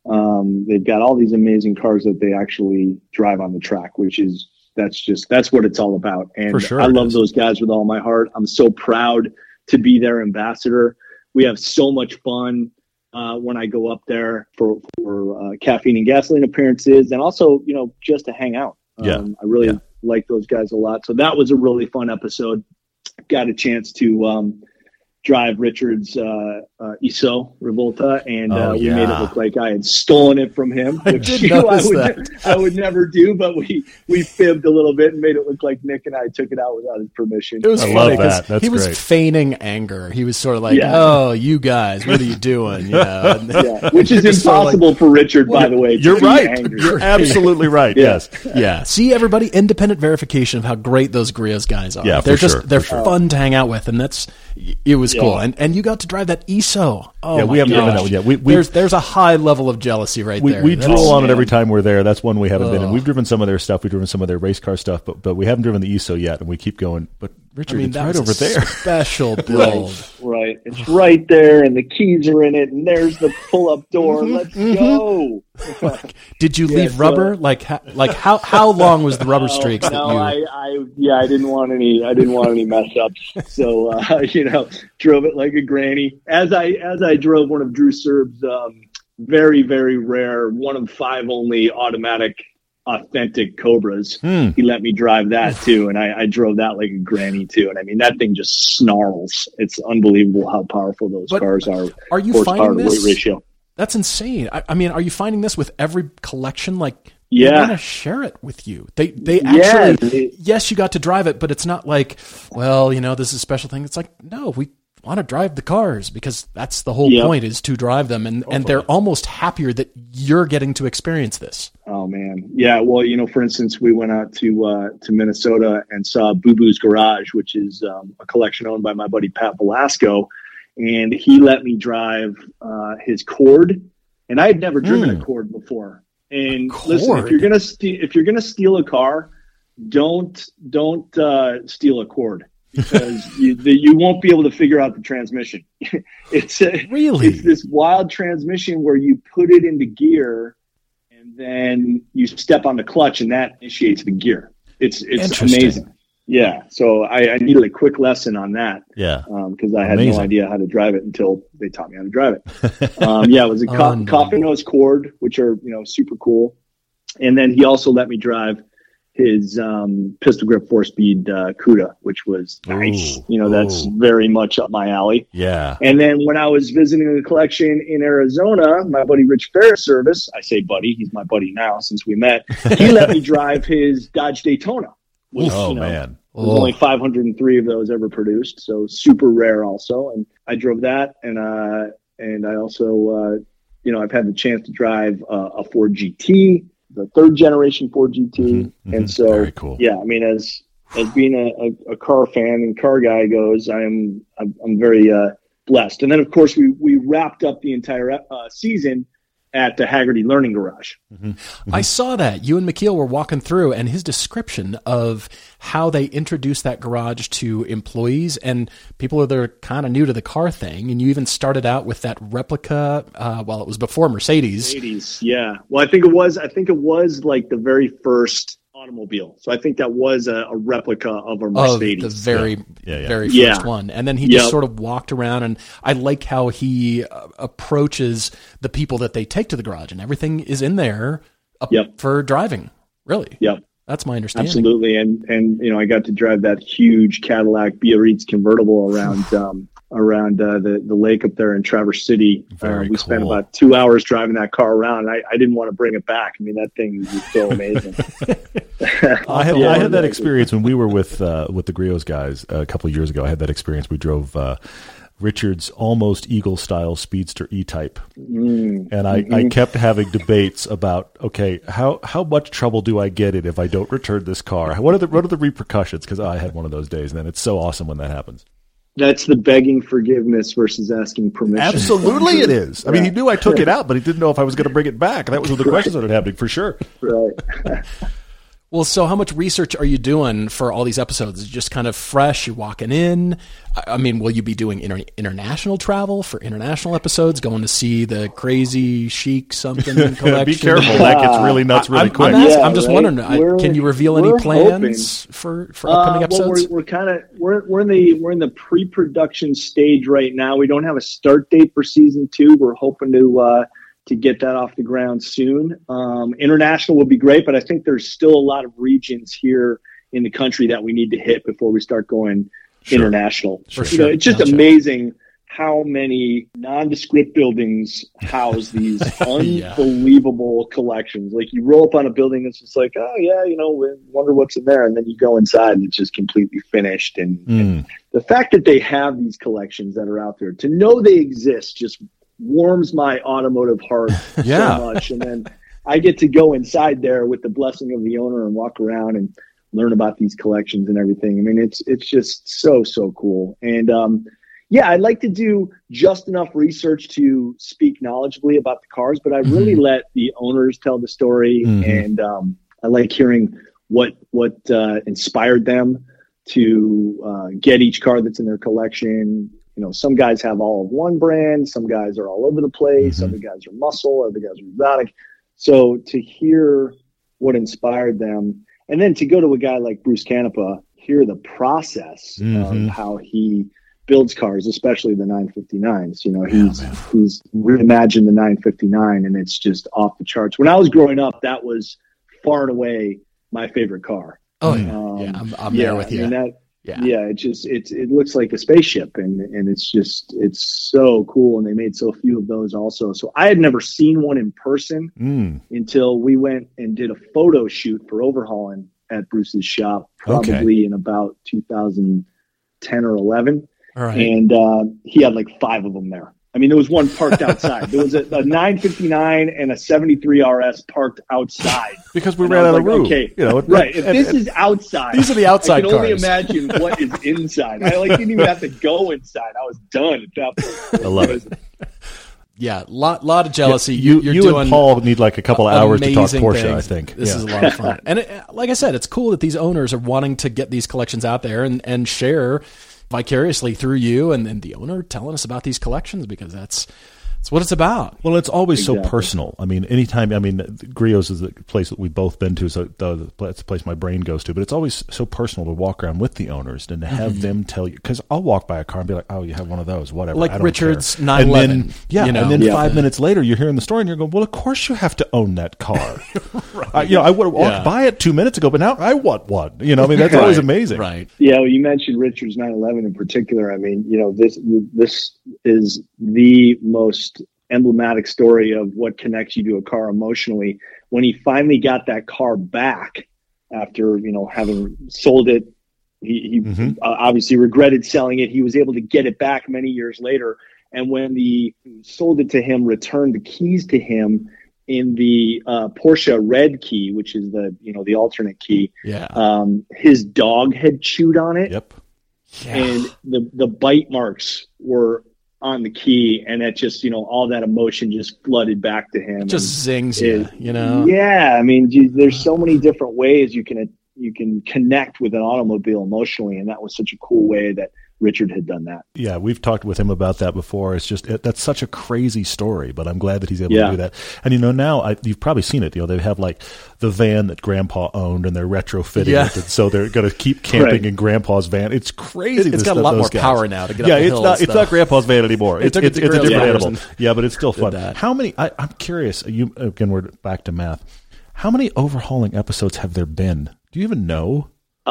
S3: Um, they've got all these amazing cars that they actually drive on the track, which is that's just that's what it's all about. And
S2: For sure
S3: I
S2: it
S3: love
S2: is.
S3: those guys with all my heart. I'm so proud to be their ambassador. We have so much fun uh, when I go up there for for uh, caffeine and gasoline appearances, and also you know just to hang out.
S2: Yeah.
S3: Um, I really
S2: Yeah.
S3: like those guys a lot. So that was a really fun episode. Got a chance to um, drive Richard's uh, uh, I S O Revolta, and
S2: Oh,
S3: uh, we made it
S2: yeah.
S3: look like I had stolen it from him,
S1: I
S3: which
S1: did
S3: you know, I,
S1: notice
S3: would,
S1: that.
S3: I would never do. But we we fibbed a little bit and made it look like Nick and I took it out without his permission.
S1: It was
S2: I
S1: funny
S2: love
S1: 'cause
S2: that. That's
S1: he was
S2: great.
S1: feigning anger. He was sort of like,
S3: Yeah.
S1: "Oh, you guys, what are you doing?" You know, and-
S3: Yeah, which is
S1: Just sort of like-
S3: impossible for Richard, by the way. to
S2: You're
S3: be
S2: right.
S3: angry.
S2: You're absolutely right.
S3: Yeah.
S2: Yes.
S1: yeah. See, everybody, independent verification of how great those Griot's guys are.
S2: Yeah, for
S1: they're just
S2: sure,
S1: they're
S2: for sure.
S1: fun to hang out with, and that's it was cool.
S3: Yeah.
S1: And and you got to drive that I S O. Oh,
S2: Yeah,
S1: my
S2: we haven't driven
S1: gosh.
S2: that one yet. We- we-
S1: there's there's a high level of jealousy right
S2: We,
S1: there.
S2: we
S1: That's-
S2: drool on it
S3: man.
S2: every time we're there. That's one we haven't been in.
S1: Ugh.
S2: We've driven some of their stuff. We've driven some of their race car stuff, but but we haven't driven the I S O yet, and we keep going. But Richard,
S1: I mean,
S2: it's
S1: that
S2: right
S1: was
S2: over
S1: a
S2: there.
S1: special build.
S3: Right. It's right there, and the keys are in it, and there's the pull-up door. Let's go.
S1: Did you
S3: Yeah,
S1: leave
S3: so-
S1: rubber? Like ha- like how how long was the rubber streaks
S3: Oh,
S1: that
S3: no,
S1: you?
S3: I, I, yeah, I didn't want any, I didn't want any mess ups. So, uh, you know, drove it like a granny. As I, as I drove one of Drew Serb's, um, very, very rare, one of five only automatic, authentic Cobras.
S2: Hmm.
S3: He let me drive that too, and I, I drove that like a granny too. And I mean, that thing just snarls. It's unbelievable how powerful those
S1: But
S3: cars are.
S1: Are you
S3: Horsepower
S1: finding
S3: to weight
S1: this?
S3: ratio.
S1: That's insane. I, I mean, are you finding this with every collection? Like,
S3: Yeah.
S1: They want to share it with you. They they actually, yeah, they, yes, you got to drive it, but it's not like, well, you know, this is a special thing. It's like, no, we want to drive the cars because that's the whole yep. point, is to drive them. And, and they're almost happier that you're getting to experience this.
S3: Oh, man. Yeah. Well, you know, for instance, we went out to uh, to Minnesota and saw Boo Boo's Garage, which is um, a collection owned by my buddy Pat Velasco. And he let me drive uh, his Cord. And I had never driven mm. a Cord before. And listen, if you're gonna ste- if you're gonna steal a car, don't don't uh, steal a Cord, because you the, you won't be able to figure out the transmission. it's a,
S1: really
S3: it's this wild transmission where you put it into gear and then you step on the clutch and that initiates the gear. It's it's amazing. Yeah, so I, I needed a quick lesson on that.
S2: Yeah,
S3: because um, I had Amazing. no idea how to drive it until they taught me how to drive it. um, yeah, it was a co- coffee nose Cord, which are you know super cool. And then he also let me drive his um, pistol grip four speed uh, Cuda, which was nice. Ooh, you know, that's ooh. very much up my alley.
S2: Yeah.
S3: And then when I was visiting the collection in Arizona, my buddy Rich Ferris Service, I say buddy, he's my buddy now since we met. He let me drive his Dodge Daytona. Which,
S2: oh
S3: you know,
S2: man.
S3: There's oh. only five hundred three of those ever produced, so super rare also. And I drove that, and uh, and I also, uh, you know, I've had the chance to drive uh, a Ford G T, the third generation Ford G T, mm-hmm. and so
S2: Very cool.
S3: yeah, I mean, as as being a, a, a car fan and car guy goes, I'm I'm, I'm very uh, blessed. And then of course we we wrapped up the entire uh, season at the Hagerty Learning Garage.
S1: Mm-hmm. Mm-hmm. I saw that. You and McKeel were walking through, and his description of how they introduced that garage to employees and people that are kind of new to the car thing. And you even started out with that replica, uh, well, it was before Mercedes.
S3: Mercedes, yeah. Well, I think it was, I think it was like the very first automobile. So I think that was a, a replica of a Mercedes.
S1: Of the very,
S2: yeah. Yeah, yeah.
S1: very
S3: yeah.
S1: first one. And then he
S3: yep.
S1: just sort of walked around, and I like how he uh, approaches the people that they take to the garage, and everything is in there up
S3: yep.
S1: for driving. Really?
S3: Yep.
S1: That's my understanding.
S3: Absolutely. And, and, you know, I got to drive that huge Cadillac Biarritz convertible around, um, around uh, the, the lake up there in Traverse City. Uh, we
S2: cool.
S3: spent about two hours driving that car around. I, I didn't want to bring it back. I mean, that thing was so amazing.
S2: I had, I had that experience when we were with uh, with the Griot's guys a couple of years ago. I had that experience. We drove uh, Richard's almost Eagle-style Speedster E-Type.
S3: Mm,
S2: and I,
S3: mm-hmm.
S2: I kept having debates about, okay, how, how much trouble do I get in if I don't return this car? What are the what are the repercussions? Because oh, I had one of those days, and then it's so awesome when that happens.
S3: That's the begging forgiveness versus asking permission.
S2: Absolutely it is. I mean, he knew I took it out, but he didn't know if I was going to bring it back. That was one of the questions that were happening for sure.
S3: Right.
S1: Well, so how much research are you doing for all these episodes? Is it just kind of fresh? You're walking in? I mean, will you be doing inter- international travel for international episodes, going to see the crazy chic something collection?
S2: Be careful. That gets really nuts really
S1: I'm,
S2: quick.
S1: I'm, asking,
S3: yeah,
S1: I'm just
S3: right?
S1: wondering, I, can you reveal any plans hoping. for, for upcoming
S3: uh,
S1: episodes?
S3: Well, we're, we're kind of we're we're in the we're in the pre-production stage right now. We don't have a start date for season two. We're hoping to uh, to get that off the ground soon. Um, international would be great, but I think there's still a lot of regions here in the country that we need to hit before we start going sure. international.
S1: For
S3: you
S1: sure.
S3: know, it's just
S1: gotcha.
S3: amazing how many nondescript buildings house these unbelievable yeah. collections. Like you roll up on a building, it's just like, oh yeah, you know, we wonder what's in there. And then you go inside and it's just completely finished. And, mm. and the fact that they have these collections that are out there, to know they exist just warms my automotive heart
S1: yeah.
S3: so much. And then I get to go inside there with the blessing of the owner and walk around and learn about these collections and everything. I mean, it's, it's just so, so cool. And, um, yeah, I'd like to do just enough research to speak knowledgeably about the cars, but I really mm-hmm. let the owners tell the story. Mm-hmm. And, um, I like hearing what, what, uh, inspired them to, uh, get each car that's in their collection. You know, some guys have all of one brand. Some guys are all over the place. Mm-hmm. Other guys are muscle. Other guys are exotic. So to hear what inspired them, and then to go to a guy like Bruce Canepa, hear the process mm-hmm. of how he builds cars, especially the nine fifty-nines. You know, he's yeah, he's reimagined the nine fifty-nine, and it's just off the charts. When I was growing up, that was far and away my favorite car.
S1: Oh yeah, um, yeah I'm, I'm yeah, there with you.
S3: I mean, that Yeah. Yeah. It just, it's, it looks like a spaceship, and, and it's just, it's so cool. And they made so few of those also. So I had never seen one in person
S2: mm.
S3: until we went and did a photo shoot for Overhauling at Bruce's shop, probably okay. in about two thousand ten or eleven.
S1: All right.
S3: And, uh, he had like five of them there. I mean, there was one parked outside. There was a, a nine fifty-nine and a seventy-three R S parked outside.
S2: Because we and ran out of like, room.
S3: Okay,
S2: you know,
S3: right. If and, this and, is outside,
S1: these are the outside
S3: I can
S1: cars.
S3: only imagine what is inside. I like didn't even have to go inside. I was done at that point.
S2: I love it.
S1: Yeah, lot lot of jealousy.
S2: Yeah, you
S1: You're
S2: you
S1: doing
S2: and Paul need like a couple of hours to talk Porsche.
S1: Things.
S2: I think
S1: this
S2: yeah.
S1: is a lot of fun. And it, like I said, it's cool that these owners are wanting to get these collections out there and and share vicariously through you and, and the owner telling us about these collections, because that's that's what it's about.
S2: Well, it's always
S3: exactly.
S2: so personal. I mean, anytime, I mean, Griot's is the place that we've both been to, so the, it's the place my brain goes to, but it's always so personal to walk around with the owners and to have mm-hmm. them tell you, because I'll walk by a car and be like, oh, you have one of those, whatever.
S1: Like
S2: I don't
S1: Richard's
S2: care.
S1: nine eleven.
S2: And then, yeah,
S1: you know?
S2: and then
S3: yeah.
S2: five minutes later, you're hearing the story and you're going, well, of course you have to own that car. right. I, you know, I would have walked yeah. by it two minutes ago, but now I want one. You know, I mean, that's
S1: right.
S2: always amazing.
S1: Right.
S3: Yeah, well, you mentioned Richard's nine eleven in particular. I mean, you know, this this is the most emblematic story of what connects you to a car emotionally. When he finally got that car back after, you know, having sold it, he, he
S2: mm-hmm.
S3: uh, obviously regretted selling it. He was able to get it back many years later. And when the sold it to him, returned the keys to him in the uh, Porsche red key, which is the, you know, the alternate key.
S1: Yeah.
S3: Um, his dog had chewed on it.
S2: Yep.
S1: Yeah.
S3: And the, the bite marks were on the key, and that just, you know, all that emotion just flooded back to him.
S1: It just zings you, you know?
S3: Yeah. I mean, geez, there's so many different ways you can, you can connect with an automobile emotionally. And that was such a cool way that Richard had done that.
S2: Yeah, we've talked with him about that before. It's just it, that's such a crazy story, but I'm glad that he's able
S3: yeah.
S2: to do that. And you know, now I, you've probably seen it. You know, they have like the van that Grandpa owned, and they're retrofitting
S1: yeah.
S2: it, and so they're going to keep camping
S3: right.
S2: in Grandpa's van. It's crazy.
S1: It's got a lot more guys. power now to get
S2: yeah,
S1: up the
S2: it's
S1: hill
S2: not. It's not Grandpa's van anymore. It's, it's, it's a different
S1: yeah.
S2: animal. Yeah, but it's still fun. How many? I, I'm curious. You again? We're back to math. How many overhauling episodes have there been? Do you even know?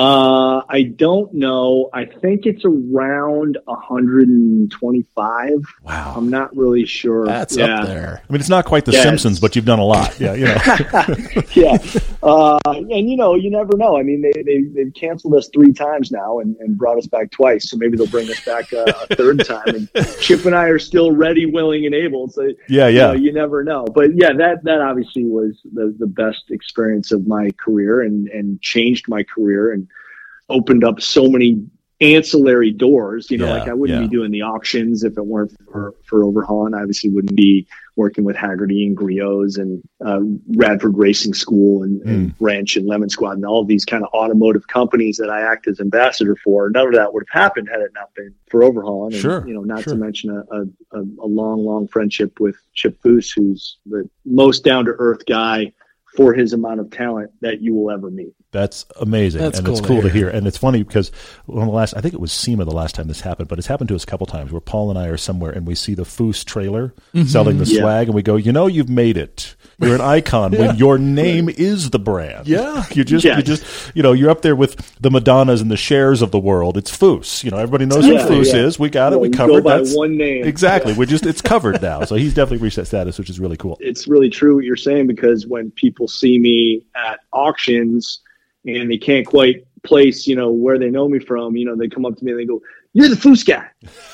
S3: Uh, I don't know. I think it's around one hundred twenty-five.
S2: Wow.
S3: I'm not really sure.
S1: That's
S3: yeah.
S1: up there.
S2: I mean, it's not quite The
S3: yeah,
S2: Simpsons, but you've done a lot. Yeah, you know.
S3: yeah. Uh, and, you know, you never know. I mean, they, they, they've canceled us three times now and, and brought us back twice. So maybe they'll bring us back uh, a third time. And Chip and I are still ready, willing, and able. So,
S2: yeah, yeah.
S3: You know, you never know. But, yeah, that, that obviously was the, the best experience of my career and, and changed my career and opened up so many ancillary doors, you know,
S2: yeah,
S3: like I wouldn't
S2: yeah.
S3: be doing the auctions if it weren't for, for Overhauling. I obviously wouldn't be working with Hagerty and Griot's and uh, Radford Racing School and, mm. and Ranch and Lemon Squad and all of these kind of automotive companies that I act as ambassador for. None of that would have happened had it not been for Overhauling. And,
S2: sure,
S3: you know, not
S2: sure.
S3: to mention a, a, a long, long friendship with Chip Foose, who's the most down-to-earth guy for his amount of talent that you will ever meet.
S2: That's amazing.
S1: That's
S2: and
S1: cool
S2: it's cool
S1: to
S2: to hear. And it's funny because one of the last, I think it was SEMA the last time this happened, but it's happened to us a couple times where Paul and I are somewhere and we see the Foose trailer mm-hmm. selling the
S3: yeah.
S2: swag and we go, you know, you've made it. You're an icon yeah. when your name is the brand.
S1: Yeah.
S2: You just,
S3: yes.
S2: you just, you know, you're up there with the Madonnas and the Chers of the world. It's Foose. You know, everybody knows
S3: yeah,
S2: who Foose
S3: yeah.
S2: is. We got
S3: well,
S2: it. We
S3: we
S2: covered
S3: go by
S2: That's,
S3: one name.
S2: Exactly.
S3: Yeah.
S2: We're just, it's covered now. So he's definitely reached that status, which is really cool.
S3: It's really true what you're saying, because when people see me at auctions and they can't quite place, you know, where they know me from, you know, they come up to me and they go, "You're the Foose guy."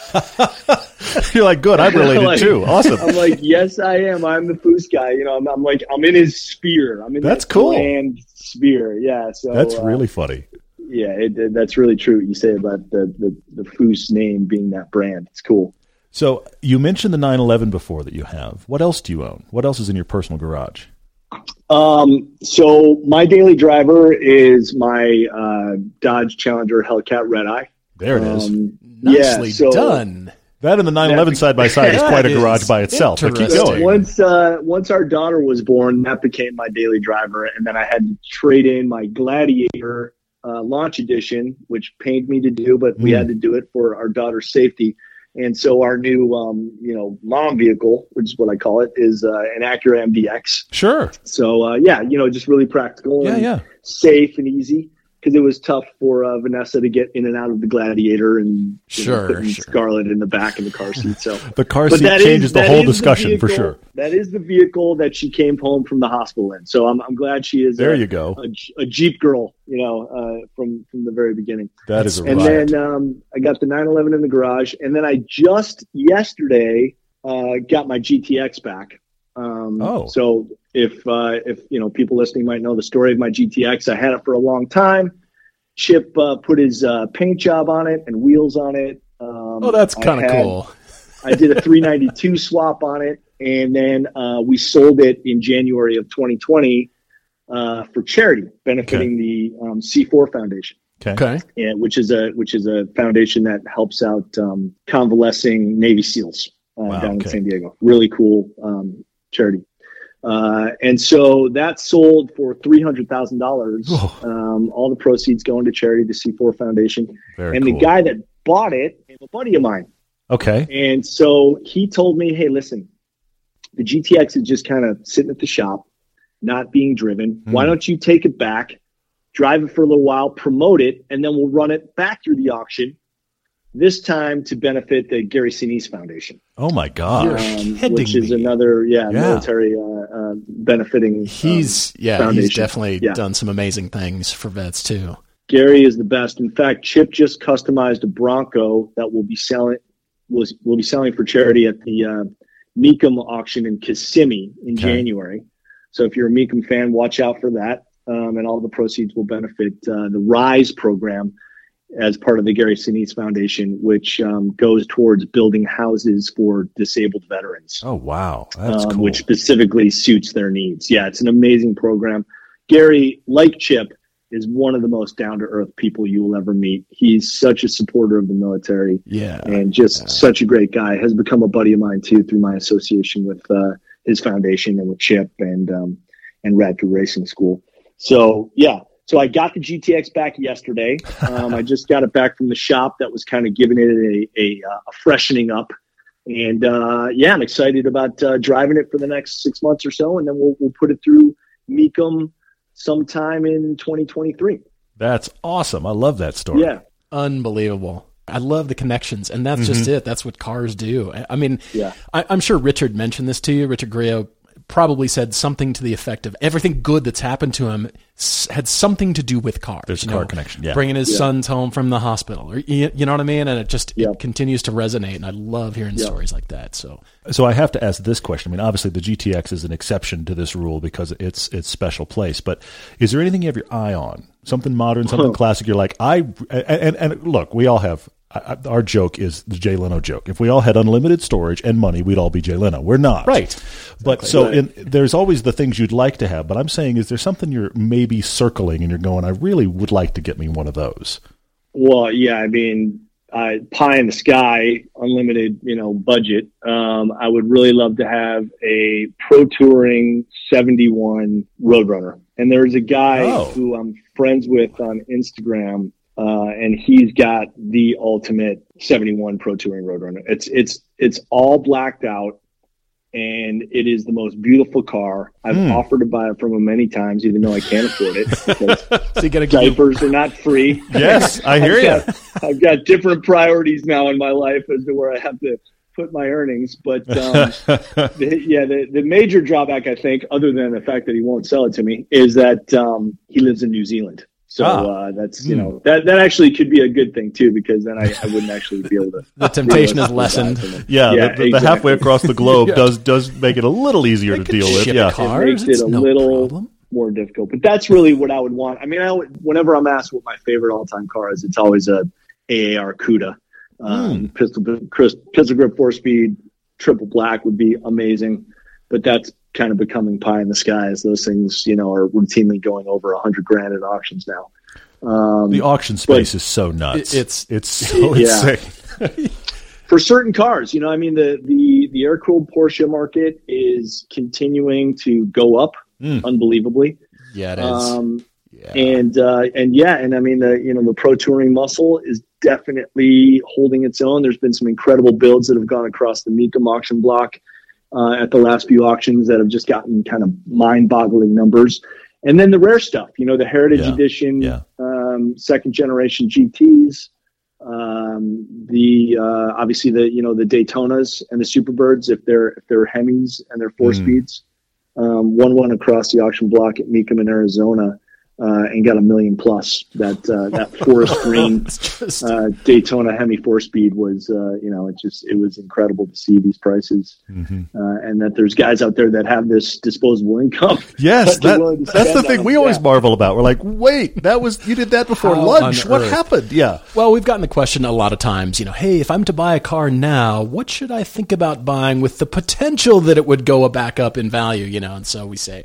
S2: You're like, good. I'm related like, too. Awesome.
S3: I'm like, yes, I am. I'm the Foose guy. You know, I'm, I'm like, I'm in his sphere. I'm in
S2: that's
S3: that
S2: cool.
S3: brand sphere. Yeah. So
S2: that's
S3: uh,
S2: really funny.
S3: Yeah, it, it, that's really true. What you say about the, the the Foose name being that brand. It's cool.
S2: So you mentioned the nine eleven before that you have. What else do you own? What else is in your personal garage?
S3: Um, so my daily driver is my uh, Dodge Challenger Hellcat Red Eye.
S2: There it is.
S3: Um,
S1: Nicely
S3: yeah, so
S1: done.
S2: That and the nine eleven side by side is quite a garage by itself. But keep going.
S3: Once, uh, once our daughter was born, that became my daily driver, and then I had to trade in my Gladiator uh, Launch Edition, which pained me to do, but we mm. had to do it for our daughter's safety. And so our new, um, you know, mom vehicle, which is what I call it, is uh, an Acura M D X.
S2: Sure.
S3: So, uh, yeah, you know, just really practical
S2: yeah,
S3: and
S2: yeah.
S3: safe and easy. because it was tough for uh, Vanessa to get in and out of the Gladiator and
S1: sure,
S3: know, putting
S1: sure.
S3: Scarlett in the back of the car seat. So
S2: the car seat changes
S3: is,
S2: the whole discussion
S3: the vehicle,
S2: for sure.
S3: That is the vehicle that she came home from the hospital in. So I'm I'm glad she is.
S2: There
S3: a,
S2: you go.
S3: A, a Jeep girl, you know, uh, from from the very beginning.
S2: That is a
S3: and
S2: riot.
S3: then um, I got the nine eleven in the garage, and then I just yesterday uh, got my G T X back. Um,
S2: oh,
S3: so if uh, if you know people listening might know the story of my G T X, I had it for a long time. Chip uh, put his uh, paint job on it and wheels on it. Um,
S1: oh, that's kind of cool.
S3: I did a three ninety-two swap on it, and then uh, we sold it in January of twenty twenty uh, for charity, benefiting okay. the um, C four Foundation.
S2: Okay.
S1: okay.
S3: And, which is a which is a foundation that helps out um, convalescing Navy SEALs uh,
S2: wow,
S3: down
S2: okay.
S3: in San Diego. Really cool um, charity. Uh, and so that sold for three hundred thousand dollars. Um, all the proceeds going to charity, the C four Foundation.
S2: Very
S3: and
S2: cool.
S3: the guy that bought it is a buddy of mine.
S2: Okay.
S3: And so he told me, hey, listen, the G T X is just kind of sitting at the shop, not being driven. Mm. Why don't you take it back, drive it for a little while, promote it, and then we'll run it back through the auction, this time to benefit the Gary Sinise Foundation.
S2: Oh, my gosh.
S3: Um, which is me. another, yeah, yeah. military uh, uh, benefiting
S1: He's,
S3: um,
S1: yeah,
S3: foundation.
S1: he's definitely
S3: yeah.
S1: done some amazing things for vets, too.
S3: Gary is the best. In fact, Chip just customized a Bronco that will be selling was will be selling for charity at the uh, Mecum auction in Kissimmee in okay. January. So if you're a Mecum fan, watch out for that. Um, and all the proceeds will benefit uh, the RISE program as part of the Gary Sinise Foundation, which um, goes towards building houses for disabled veterans.
S2: Oh, wow. That's
S3: um,
S2: cool.
S3: Which specifically suits their needs. Yeah, it's an amazing program. Gary, like Chip, is one of the most down-to-earth people you will ever meet. He's such a supporter of the military.
S1: Yeah.
S3: And just yeah. such a great guy. Has become a buddy of mine, too, through my association with uh, his foundation and with Chip and um, and Radford Racing School. So, yeah. So I got the G T X back yesterday. Um, I just got it back from the shop that was kind of giving it a, a, a freshening up. And, uh, yeah, I'm excited about uh, driving it for the next six months or so, and then we'll we'll put it through Mecum sometime in twenty twenty-three.
S2: That's awesome. I love that story.
S3: Yeah.
S1: Unbelievable. I love the connections, and that's mm-hmm. just it. That's what cars do. I mean,
S3: yeah.
S1: I, I'm sure Richard mentioned this to you. Richard Grillo probably said something to the effect of everything good that's happened to him had something to do with cars.
S2: There's a car know, connection, yeah.
S1: Bringing his
S3: yeah.
S1: sons home from the hospital, or you, you know what I mean? And it just
S3: yeah.
S1: it continues to resonate, and I love hearing
S3: yeah.
S1: stories like that. So,
S2: so I have to ask this question. I mean, obviously the G T X is an exception to this rule because it's it's special place. But is there anything you have your eye on? Something modern, something classic? You're like, I and, and and look, we all have. I, our joke is the Jay Leno joke. If we all had unlimited storage and money, we'd all be Jay Leno. We're not.
S1: Right.
S2: But
S1: exactly.
S2: so
S1: right.
S2: in, there's always the things you'd like to have. But I'm saying, is there something you're maybe circling and you're going, I really would like to get me one of those?
S3: Well, yeah, I mean, uh, pie in the sky, unlimited, you know, budget. Um, I would really love to have a Pro Touring seventy-one Roadrunner. And there's a guy
S2: oh.
S3: who I'm friends with on Instagram. Uh, and he's got the ultimate seventy-one Pro Touring Roadrunner. It's it's it's all blacked out, and it is the most beautiful car. I've mm. offered to buy it from him many times, even though I can't afford it. Because
S1: so you gotta
S3: diapers you... are not free.
S2: Yes, I hear
S3: I've
S2: you.
S3: Got, I've got different priorities now in my life as to where I have to put my earnings. But um, the, yeah, the, the major drawback, I think, other than the fact that he won't sell it to me, is that um, he lives in New Zealand. So uh, that's, you know, that, that actually could be a good thing, too, because then I, I wouldn't actually be able to.
S1: The temptation is lessened.
S2: Yeah,
S3: yeah
S2: the, the,
S3: exactly.
S2: the halfway across the globe
S1: yeah.
S2: does does make it a little easier
S1: they
S2: to deal with.
S1: Ship
S2: Yeah,
S1: cars.
S3: It makes it
S1: it's
S3: a
S1: no
S3: little
S1: problem.
S3: more difficult. But that's really what I would want. I mean, I would, whenever I'm asked what my favorite all-time car is, it's always a A A R Cuda. Um, mm. Pistol, pistol grip four-speed, triple black would be amazing. But that's kind of becoming pie in the sky as those things, you know, are routinely going over a hundred grand at auctions now. Um,
S2: the auction space is so nuts.
S1: It, it's
S2: it's so
S3: yeah.
S2: insane.
S3: For certain cars, you know, I mean, the the the air-cooled Porsche market is continuing to go up mm. unbelievably.
S1: Yeah, it is.
S3: Um,
S1: yeah.
S3: And uh, and yeah, and I mean, the you know the Pro Touring muscle is definitely holding its own. There's been some incredible builds that have gone across the Mecum auction block uh, at the last few auctions that have just gotten kind of mind-boggling numbers. And then the rare stuff, you know, the Heritage
S2: yeah.
S3: Edition
S2: yeah.
S3: Um, um, second generation G Ts, um, the uh, obviously the you know the Daytonas and the Superbirds if they're if they're Hemis and they're four mm. speeds. Um, one went across the auction block at Mecum in Arizona. Uh, and got a million plus. That uh, that forest green just... uh, Daytona Hemi four speed was, uh, you know, it just it was incredible to see these prices, mm-hmm. uh, and that there's guys out there that have this disposable income.
S2: Yes, that, that's the thing we them. always yeah. marvel about. We're like, wait, that was you did that before How lunch. What happened? Yeah.
S1: Well, we've gotten the question a lot of times. You know, hey, if I'm to buy a car now, what should I think about buying with the potential that it would go back up in value? You know, and so we say,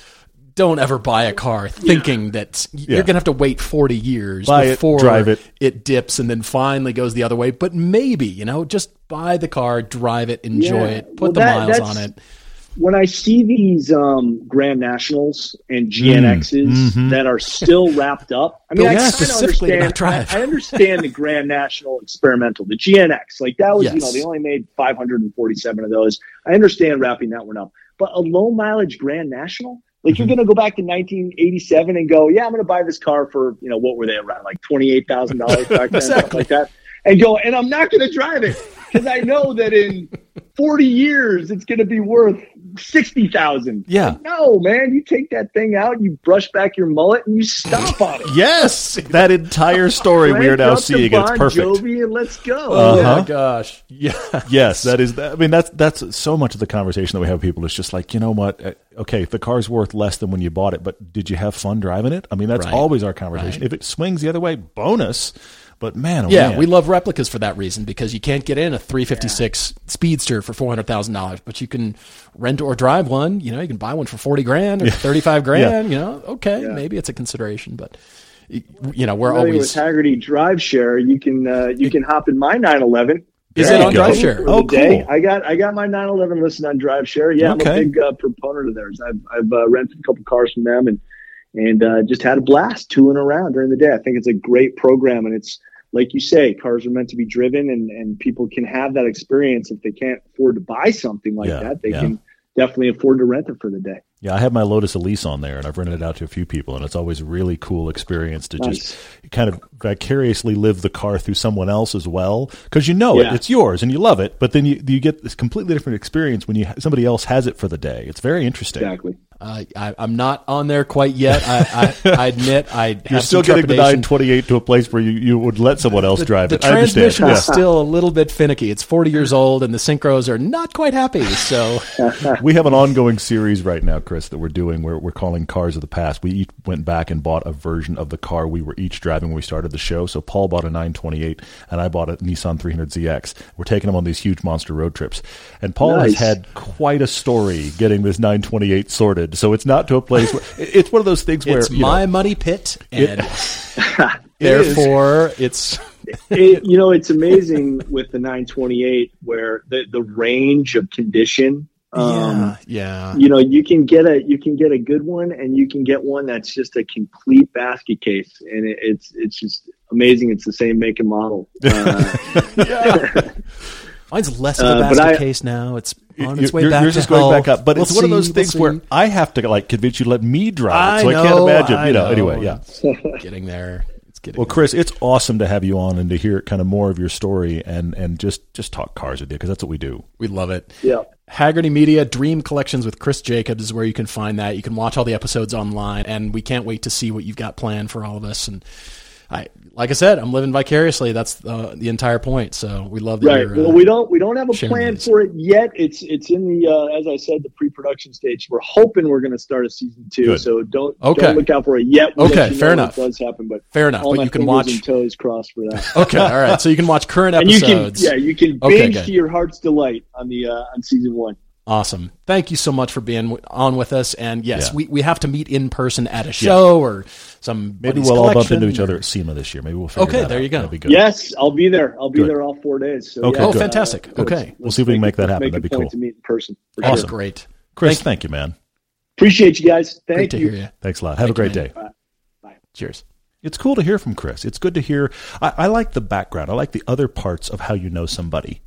S1: don't ever buy a car thinking yeah. that you're yeah. going to have to wait forty years
S2: buy
S1: before
S2: it, drive it.
S1: it dips and then finally goes the other way. But maybe, you know, just buy the car, drive it, enjoy yeah. it, put well, the that, miles on it.
S3: When I see these um, Grand Nationals and G N Xs mm-hmm. that are still wrapped up, I mean,
S1: yeah,
S3: I kind
S1: of
S3: understand. I, I understand the Grand National Experimental, the G N X, like that was, yes. you know, they only made five hundred forty-seven of those. I understand wrapping that one up, but a low mileage Grand National. Like mm-hmm. you're going to go back to nineteen eighty-seven and go, yeah, I'm going to buy this car for, you know, what were they around? Like twenty-eight thousand dollars back then, exactly. something like that. And go, and I'm not going to drive it because I know that in forty years it's going to be worth sixty thousand dollars.
S2: Yeah.
S3: Like, no, man, you take that thing out, you brush back your mullet, and you stomp on it.
S2: Yes, that entire story we are now seeing. It's perfect.
S3: Jovi and let's go.
S2: Uh-huh.
S1: Oh my gosh. Yeah.
S2: Yes, that is. I mean, that's that's so much of the conversation that we have with people. It's just like, you know what? Okay, the car's worth less than when you bought it, but did you have fun driving it? I mean, that's right. always our conversation. Right. If it swings the other way, bonus. But man, oh
S1: yeah,
S2: man.
S1: we love replicas for that reason because you can't get in a three fifty-six yeah. Speedster for four hundred thousand dollars, but you can rent or drive one. You know, you can buy one for forty grand or yeah. thirty-five grand. Yeah. You know, okay, yeah. maybe it's a consideration, but you know, we're
S3: Familiar
S1: always
S3: with Hagerty Drive Share. You can uh, you can hop in my nine eleven.
S1: Is it on Drive Share?
S3: Oh, cool. I got I got my nine eleven listed on Drive Share. Yeah, okay. I'm a big uh, proponent of theirs. I've I've uh, rented a couple cars from them and and uh, just had a blast tooling around during the day. I think it's a great program, and it's like you say, cars are meant to be driven, and, and people can have that experience. If they can't afford to buy something like yeah, that, they yeah. can definitely afford to rent it for the day.
S2: Yeah, I have my Lotus Elise on there, and I've rented it out to a few people, and it's always a really cool experience to nice. just kind of vicariously live the car through someone else as well, because you know yeah. it, it's yours, and you love it, but then you you get this completely different experience when you somebody else has it for the day. It's very interesting.
S3: Exactly.
S1: Uh, I, I'm not on there quite yet. I, I, I admit I have
S2: You're still getting the nine twenty-eight to a place where you, you would let someone else
S1: the,
S2: drive
S1: the
S2: it.
S1: The transmission is still a little bit finicky. It's forty years old, and the synchros are not quite happy. So
S2: we have an ongoing series right now, Chris, that we're doing where we're calling Cars of the Past. We each went back and bought a version of the car we were each driving when we started the show. So Paul bought a nine twenty-eight, and I bought a Nissan three hundred Z X. We're taking them on these huge monster road trips. And Paul nice. has had quite a story getting this nine twenty-eight sorted. So it's not to a place where it's one of those things where
S1: it's
S2: you
S1: my
S2: know,
S1: money pit, and it, therefore it it's
S3: it, you know it's amazing with the nine twenty-eight where the the range of condition.
S1: Um, yeah, yeah.
S3: You know, you can get a you can get a good one, and you can get one that's just a complete basket case, and it, it's it's just amazing. It's the same make and model. Uh,
S1: yeah. Mine's less of a basket uh, I, case now. It's on its way
S2: you're,
S1: back
S2: you're
S1: to
S2: just
S1: health.
S2: going back up. But
S1: we'll
S2: it's one
S1: see,
S2: of those things
S1: we'll
S2: where I have to like convince you to let me drive it. So I,
S1: know,
S2: I can't imagine.
S1: I
S2: you know,
S1: know.
S2: Anyway, yeah.
S1: It's getting there. It's getting
S2: well,
S1: there.
S2: Chris, it's awesome to have you on and to hear kind of more of your story and, and just, just talk cars with you because that's what we do.
S1: We love it.
S3: Yeah.
S1: Hagerty Media Dream Collections with Chris Jacobs is where you can find that. You can watch all the episodes online, and we can't wait to see what you've got planned for all of us. And I, like I said, I'm living vicariously. That's uh, the entire point. So we love that.
S3: Right. Well, uh, we don't we don't have a plan these. for it yet. It's it's in the uh, as I said, the pre-production stage. We're hoping we're going to start a season two. Good. So don't
S1: okay.
S3: don't look out for it yet.
S1: We'll okay, fair enough.
S3: It does happen, but
S1: fair enough. But you can watch
S3: and toes crossed for that.
S1: Okay, all right. So you can watch current
S3: and
S1: episodes.
S3: You can, yeah, you can binge okay, to your heart's delight on the uh, on season one.
S1: Awesome. Thank you so much for being on with us. And yes, yeah. we, we have to meet in person at a show yeah. or some
S2: maybe we'll all bump into each other at SEMA this year. Maybe we'll figure
S1: okay,
S2: that
S1: there
S2: out.
S1: you go.
S2: That'd be good.
S3: Yes, I'll be there. I'll be
S2: good.
S3: there all four days. So,
S2: okay,
S3: yeah,
S1: oh,
S2: good.
S1: fantastic.
S3: Uh,
S1: okay.
S2: We'll see if we can make that happen.
S3: Make
S2: That'd be
S3: a point
S2: cool.
S3: to meet in person.
S1: Awesome.
S3: Sure.
S1: Great.
S2: Chris,
S1: thank,
S2: thank you, man.
S3: Appreciate you guys. Thank
S1: great to
S3: you.
S1: hear you.
S2: Thanks a lot. Have
S1: thank
S2: a great
S1: you,
S2: day.
S3: Bye. Bye.
S1: Cheers.
S2: It's cool to hear from Chris. It's good to hear. I, I like the background. I like the other parts of how you know somebody.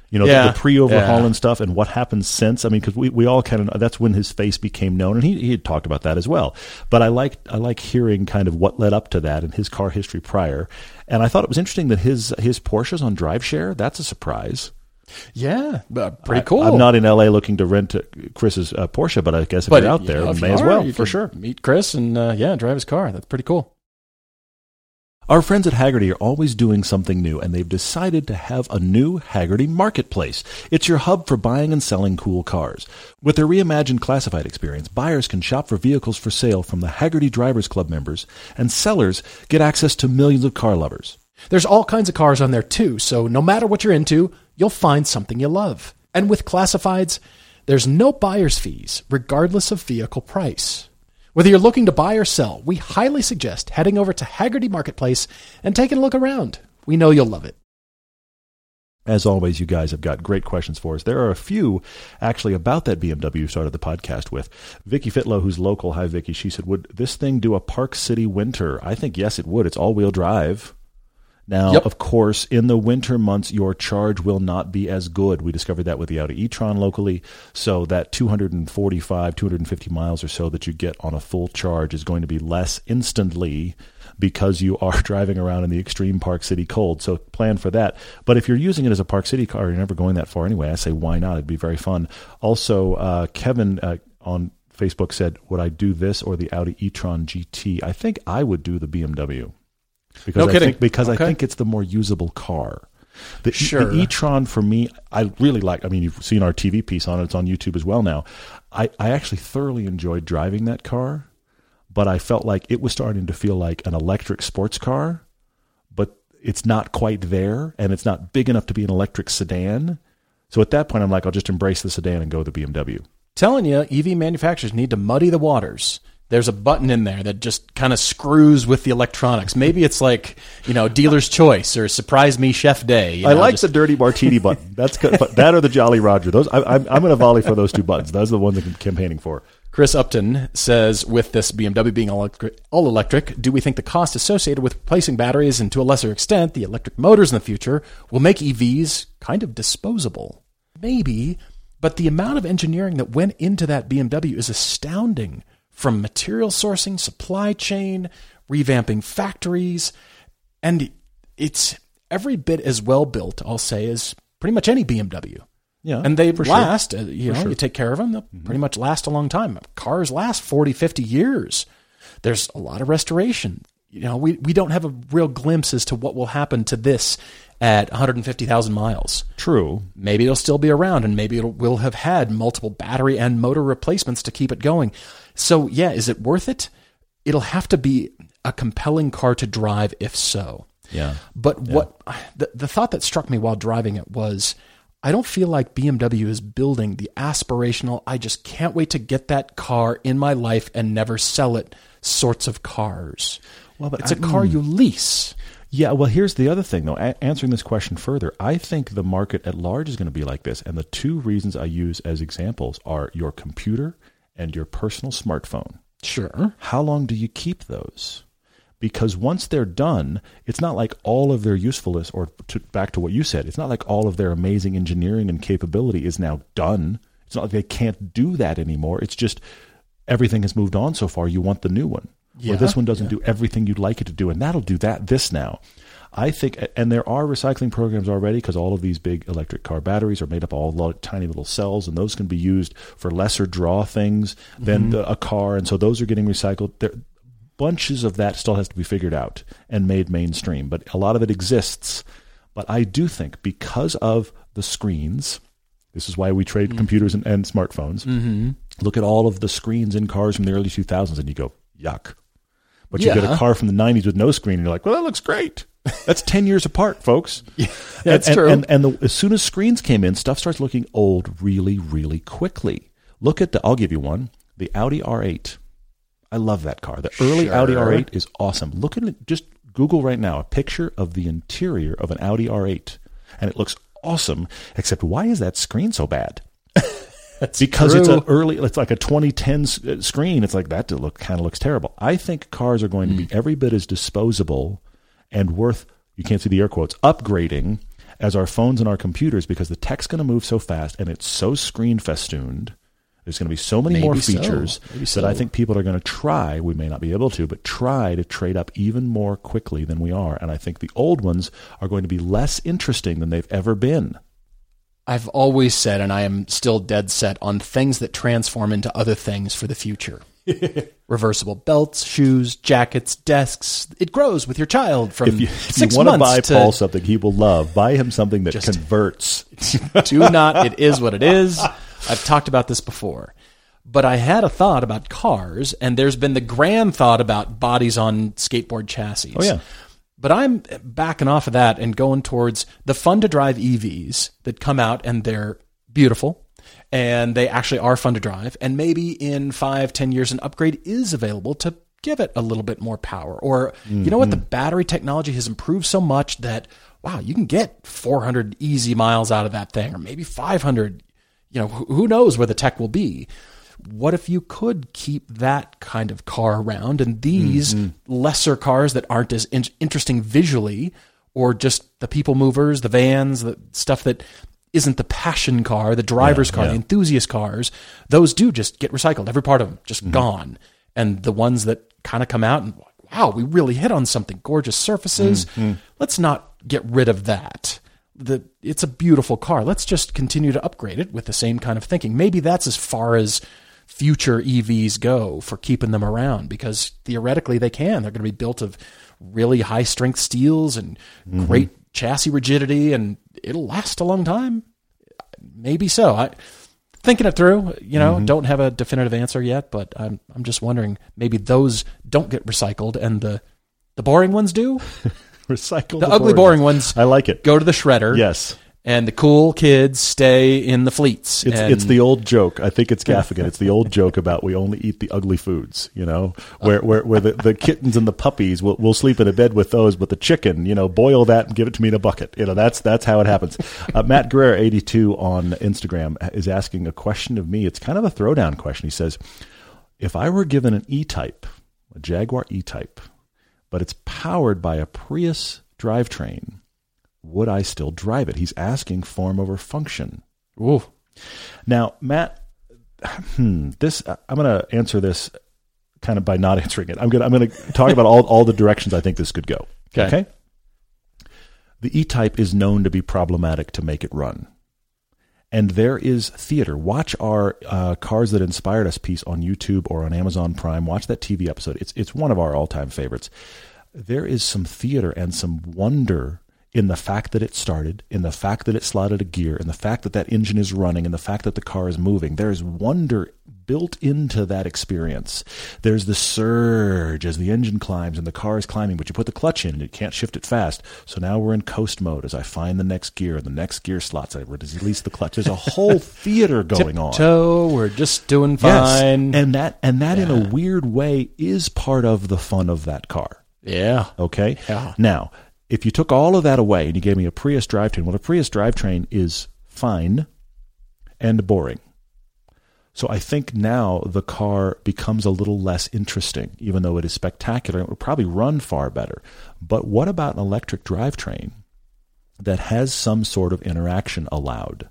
S2: You know,
S1: yeah.
S2: the, the pre-overhaul
S1: yeah.
S2: and stuff, and what happened since. I mean, because we, we all kind of, that's when his face became known, and he, he had talked about that as well. But I like I like hearing kind of what led up to that and his car history prior. And I thought it was interesting that his his Porsche's on DriveShare. That's a surprise.
S1: Yeah, uh, pretty cool.
S2: I, I'm not in L A looking to rent Chris's uh, Porsche, but I guess if
S1: but
S2: you're out
S1: you
S2: there,
S1: know,
S2: you may
S1: you
S2: as
S1: are,
S2: well,
S1: you
S2: for sure.
S1: Meet Chris and, uh, yeah, drive his car. That's pretty cool.
S2: Our friends at Hagerty are always doing something new, and they've decided to have a new Hagerty Marketplace. It's your hub for buying and selling cool cars. With their reimagined classified experience, buyers can shop for vehicles for sale from the Hagerty Drivers Club members, and sellers get access to millions of car lovers.
S1: There's all kinds of cars on there, too, so no matter what you're into, you'll find something you love. And with classifieds, there's no buyer's fees, regardless of vehicle price. Whether you're looking to buy or sell, we highly suggest heading over to Hagerty Marketplace and taking a look around. We know you'll love it.
S2: As always, you guys have got great questions for us. There are a few, actually, about that B M W you started the podcast with. Vicky Fitlow, who's local. Hi, Vicky. She said, would this thing do a Park City winter? I think, yes, it would. It's all-wheel drive. Now, yep. Of course, in the winter months, your charge will not be as good. We discovered that with the Audi e-tron locally. So that two hundred forty-five, two hundred fifty miles or so that you get on a full charge is going to be less instantly because you are driving around in the extreme Park City cold. So plan for that. But if you're using it as a Park City car, you're never going that far anyway. I say, why not? It'd be very fun. Also, uh, Kevin uh, on Facebook said, would I do this or the Audi e-tron G T? I think I would do the B M W. Because
S1: no
S2: I
S1: kidding.
S2: think because
S1: okay.
S2: I think it's the more usable car. The,
S1: sure.
S2: the e-tron for me, I really like. I mean, you've seen our T V piece on it; it's on YouTube as well now. I, I actually thoroughly enjoyed driving that car, but I felt like it was starting to feel like an electric sports car, but it's not quite there, and it's not big enough to be an electric sedan. So at that point, I'm like, I'll just embrace the sedan and go the B M W.
S1: Telling you, E V manufacturers need to muddy the waters. There's a button in there that just kind of screws with the electronics. Maybe it's like, you know, dealer's choice or surprise me chef day. You know,
S2: I like
S1: just...
S2: the dirty martini button. That's good. But that or the Jolly Roger. Those I, I'm, I'm going to volley for those two buttons. Those are the ones I'm campaigning for.
S1: Chris Upton says, with this B M W being all electric, all electric, do we think the cost associated with replacing batteries and to a lesser extent the electric motors in the future will make E Vs kind of disposable? Maybe, but the amount of engineering that went into that B M W is astounding. From material sourcing, supply chain, revamping factories, and it's every bit as well built, I'll say, as pretty much any B M W.
S2: Yeah,
S1: and they
S2: for
S1: last,
S2: sure.
S1: uh, you
S2: for
S1: know,
S2: sure.
S1: you take care of them, they'll mm-hmm. pretty much last a long time. Cars last forty, fifty years. There's a lot of restoration. You know, we, we don't have a real glimpse as to what will happen to this at one hundred fifty thousand miles.
S2: True.
S1: Maybe it'll still be around, and maybe it will have had multiple battery and motor replacements to keep it going. So, yeah, is it worth it? It'll have to be a compelling car to drive if so.
S2: Yeah.
S1: But
S2: yeah.
S1: what the, the thought that struck me while driving it was, I don't feel like B M W is building the aspirational, I just can't wait to get that car in my life and never sell it sorts of cars.
S2: Well, but
S1: it's
S2: I,
S1: a car you lease.
S2: Yeah, well, here's the other thing, though. A- answering this question further, I think the market at large is going to be like this. And the two reasons I use as examples are your computer and your personal smartphone.
S1: Sure.
S2: How long do you keep those? Because once they're done, it's not like all of their usefulness, or to, back to what you said, it's not like all of their amazing engineering and capability is now done. It's not like they can't do that anymore. It's just everything has moved on so far. You want the new one.
S1: Yeah,
S2: or this one doesn't
S1: yeah.
S2: do everything you'd like it to do, and that'll do that this now. I think, and there are recycling programs already because all of these big electric car batteries are made up of all little, tiny little cells, and those can be used for lesser draw things than mm-hmm. the, a car, and so those are getting recycled. There, bunches of that still has to be figured out and made mainstream, but a lot of it exists. But I do think because of the screens, this is why we trade mm-hmm. computers and, and smartphones.
S1: Mm-hmm.
S2: Look at all of the screens in cars from the early two thousands, and you go, yuck. But
S1: yeah.
S2: you get a car from the nineties with no screen, and you're like, well, that looks great. That's ten years apart, folks.
S1: Yeah, that's
S2: and,
S1: true.
S2: And, and, and the, as soon as screens came in, stuff starts looking old really, really quickly. Look at the, I'll give you one, the Audi R eight. I love that car. The early
S1: sure.
S2: Audi R eight is awesome. Look at it, just Google right now, a picture of the interior of an Audi R eight. And it looks awesome, except why is that screen so bad?
S1: That's
S2: because
S1: true.
S2: it's an early, it's like a twenty ten screen. It's like that look kind of looks terrible. I think cars are going mm. to be every bit as disposable and worth, you can't see the air quotes, upgrading as our phones and our computers, because the tech's going to move so fast and it's so screen festooned. There's going to be so many
S1: Maybe
S2: more features
S1: so. so.
S2: that I think people are going to try, we may not be able to, but try to trade up even more quickly than we are. And I think the old ones are going to be less interesting than they've ever been.
S1: I've always said, and I am still dead set on things that transform into other things for the future. Reversible belts, shoes, jackets, desks. It grows with your child from
S2: if you,
S1: six
S2: if you want to buy
S1: to,
S2: Paul something he will love, buy him something that converts.
S1: Do not. It is what it is. I've talked about this before. But I had a thought about cars, and there's been the grand thought about bodies on skateboard chassis.
S2: Oh, yeah.
S1: But I'm backing off of that and going towards the fun-to-drive E Vs that come out, and they're beautiful, and they actually are fun to drive. And maybe in five, ten years, an upgrade is available to give it a little bit more power. Or, mm-hmm. you know what? The battery technology has improved so much that, wow, you can get four hundred easy miles out of that thing, or maybe five hundred. You know, who knows where the tech will be. What if you could keep that kind of car around, and these mm-hmm. lesser cars that aren't as in- interesting visually, or just the people movers, the vans, the stuff that isn't the passion car, the driver's yeah, car, yeah. the enthusiast cars, those do just get recycled. Every part of them just mm-hmm. gone. And the ones that kind of come out and, wow, we really hit on something. Gorgeous surfaces. Mm-hmm. Let's not get rid of that. The, it's a beautiful car. Let's just continue to upgrade it with the same kind of thinking. Maybe that's as far as future E Vs go for keeping them around, because theoretically they can. They're going to be built of really high strength steels and mm-hmm. great chassis rigidity, and it'll last a long time. Maybe so. I thinking it through, you know, mm-hmm. don't have a definitive answer yet, but I'm I'm just wondering, maybe those don't get recycled and the the boring ones do.
S2: Recycle
S1: the,
S2: the
S1: ugly,
S2: boring.
S1: boring ones.
S2: I like it.
S1: Go to the shredder.
S2: Yes.
S1: And the cool kids stay in the fleets.
S2: It's
S1: and,
S2: it's the old joke. I think it's Gaffigan. It's the old joke about we only eat the ugly foods, you know, where where, where the, the kittens and the puppies will will sleep in a bed with those, but the chicken, you know, boil that and give it to me in a bucket. You know, that's that's how it happens. Uh, Matt Guerrero eighty-two on Instagram is asking a question of me. It's kind of a throwdown question. He says, if I were given an E-Type, a Jaguar E-Type, but it's powered by a Prius drivetrain, would I still drive it? He's asking form over function.
S1: Ooh.
S2: Now, Matt, hmm, this I'm going to answer this kind of by not answering it. I'm going to I'm going to talk about all, all the directions I think this could go.
S1: Okay.
S2: okay. The E-Type is known to be problematic to make it run. And there is theater. Watch our uh, Cars That Inspired Us piece on YouTube or on Amazon Prime. Watch that T V episode. It's it's one of our all-time favorites. There is some theater and some wonder in the fact that it started, in the fact that it slotted a gear, in the fact that that engine is running, in the fact that the car is moving. There's wonder built into that experience. There's the surge as the engine climbs and the car is climbing, but you put the clutch in and you can't shift it fast. So now we're in coast mode as I find the next gear, and the next gear slots, I release the clutch. There's a whole theater going on.
S1: Tiptoe, we're just doing fine.
S2: Yes. And that, and that
S1: yeah.
S2: in a weird way is part of the fun of that car.
S1: Yeah.
S2: Okay?
S1: Yeah.
S2: Now, if you took all of that away and you gave me a Prius drivetrain, well, a Prius drivetrain is fine and boring. So I think now the car becomes a little less interesting, even though it is spectacular. It would probably run far better. But what about an electric drivetrain that has some sort of interaction allowed?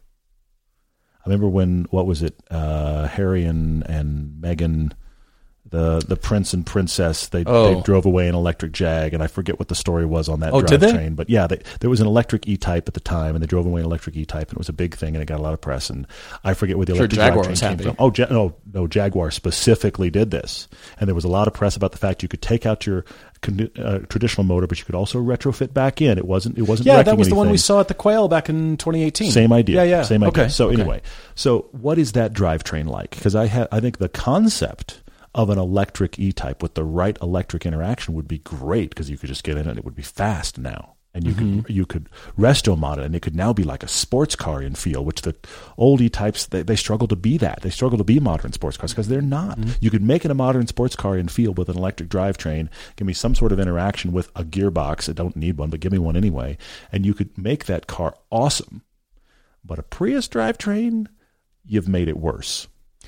S2: I remember when, what was it, uh, Harry and, and Meghan, the the prince and princess, they,
S1: oh.
S2: they drove away in an electric Jag, and I forget what the story was on that
S1: oh,
S2: drivetrain. But yeah, they, there was an electric E-Type at the time, and they drove away an electric E-Type, and it was a big thing, and it got a lot of press. And I forget where the
S1: sure,
S2: electric
S1: Jaguar
S2: drivetrain
S1: was
S2: came
S1: happy.
S2: from. Oh, ja- no, no, Jaguar specifically did this, and there was a lot of press about the fact you could take out your uh, traditional motor, but you could also retrofit back in. It wasn't. It wasn't.
S1: Yeah, that was
S2: anything.
S1: the one we saw at the Quail back in twenty eighteen.
S2: Same idea.
S1: Yeah, yeah.
S2: Same idea.
S1: Okay.
S2: So
S1: okay.
S2: anyway, so what is that drivetrain like? Because I ha- I think the concept of an electric E-Type with the right electric interaction would be great, because you could just get in and it would be fast now. And you mm-hmm. could you could resto mod it, and it could now be like a sports car in feel, which the old E-Types, they, they struggle to be that. They struggle to be modern sports cars because they're not. Mm-hmm. You could make it a modern sports car in feel with an electric drivetrain, give me some sort of interaction with a gearbox. I don't need one, but give me one anyway. And you could make that car awesome. But a Prius drivetrain, you've made it worse.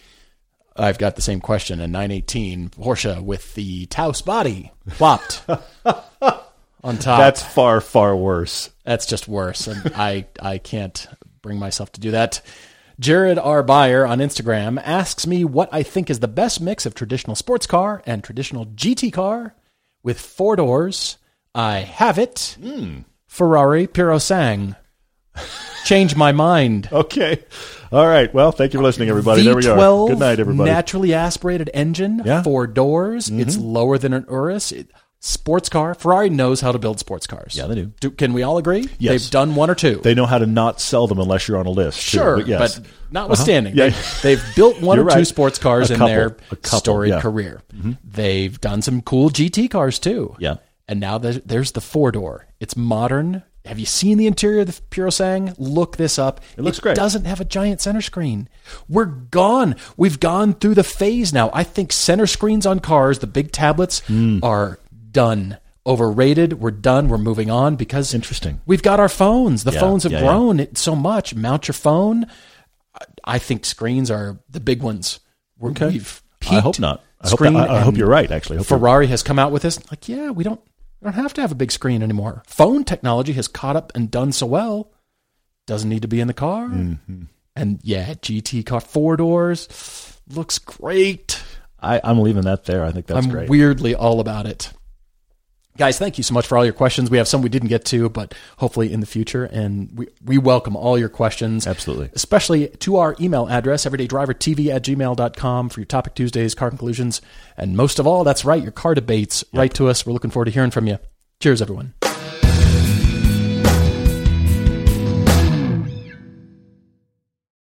S1: I've got the same question. A nine eighteen Porsche with the Taos body flopped on top.
S2: That's far, far worse.
S1: That's just worse. And I, I can't bring myself to do that. Jared R. Beyer on Instagram asks me what I think is the best mix of traditional sports car and traditional G T car with four doors. I have it.
S2: Mm.
S1: Ferrari Purosangue. Change my mind.
S2: Okay. All right. Well, thank you for listening, everybody.
S1: V twelve,
S2: there we are. Good night, everybody.
S1: Naturally aspirated engine,
S2: yeah.
S1: four doors. Mm-hmm. It's lower than an Urus. It, sports car. Ferrari knows how to build sports cars.
S2: Yeah, they do.
S1: do. Can we all agree?
S2: Yes.
S1: They've done one or two.
S2: They know how to not sell them unless you're on a list.
S1: Sure,
S2: too, but, yes.
S1: but notwithstanding,
S2: uh-huh.
S1: yeah. they, they've built one or
S2: right.
S1: two sports cars
S2: a
S1: in
S2: couple,
S1: their
S2: a couple,
S1: storied
S2: yeah.
S1: career.
S2: Mm-hmm.
S1: They've done some cool G T cars too.
S2: Yeah.
S1: And now there's the four-door. It's modern. Have you seen the interior of the Purosangue? Look this up.
S2: It looks
S1: it
S2: great.
S1: It doesn't have a giant center screen. We're gone. We've gone through the phase now. I think center screens on cars, the big tablets, mm. are done. Overrated. We're done. We're moving on because
S2: Interesting.
S1: We've got our phones. The
S2: yeah,
S1: phones have
S2: yeah,
S1: grown
S2: yeah.
S1: so much. Mount your phone. I think screens are the big ones. We're,
S2: okay.
S1: We've
S2: I hope not. I hope,
S1: Screen
S2: that, I, I hope you're right, actually. I hope
S1: Ferrari has come out with this. Like, yeah, we don't, we don't have to have a big screen anymore. Phone technology has caught up and done so well. Doesn't need to be in the car.
S2: Mm-hmm.
S1: And yeah, G T car, four doors, looks great.
S2: I, I'm leaving that there. I think that's
S1: I'm
S2: great.
S1: I'm weirdly all about it. Guys, thank you so much for all your questions. We have some we didn't get to, but hopefully in the future. And we, we welcome all your questions.
S2: Absolutely.
S1: Especially to our email address, everydaydrivertv at gmail dot com for your Topic Tuesdays, car conclusions. And most of all, that's right, your car debates. Yep. Write to us. We're looking forward to hearing from you. Cheers, everyone.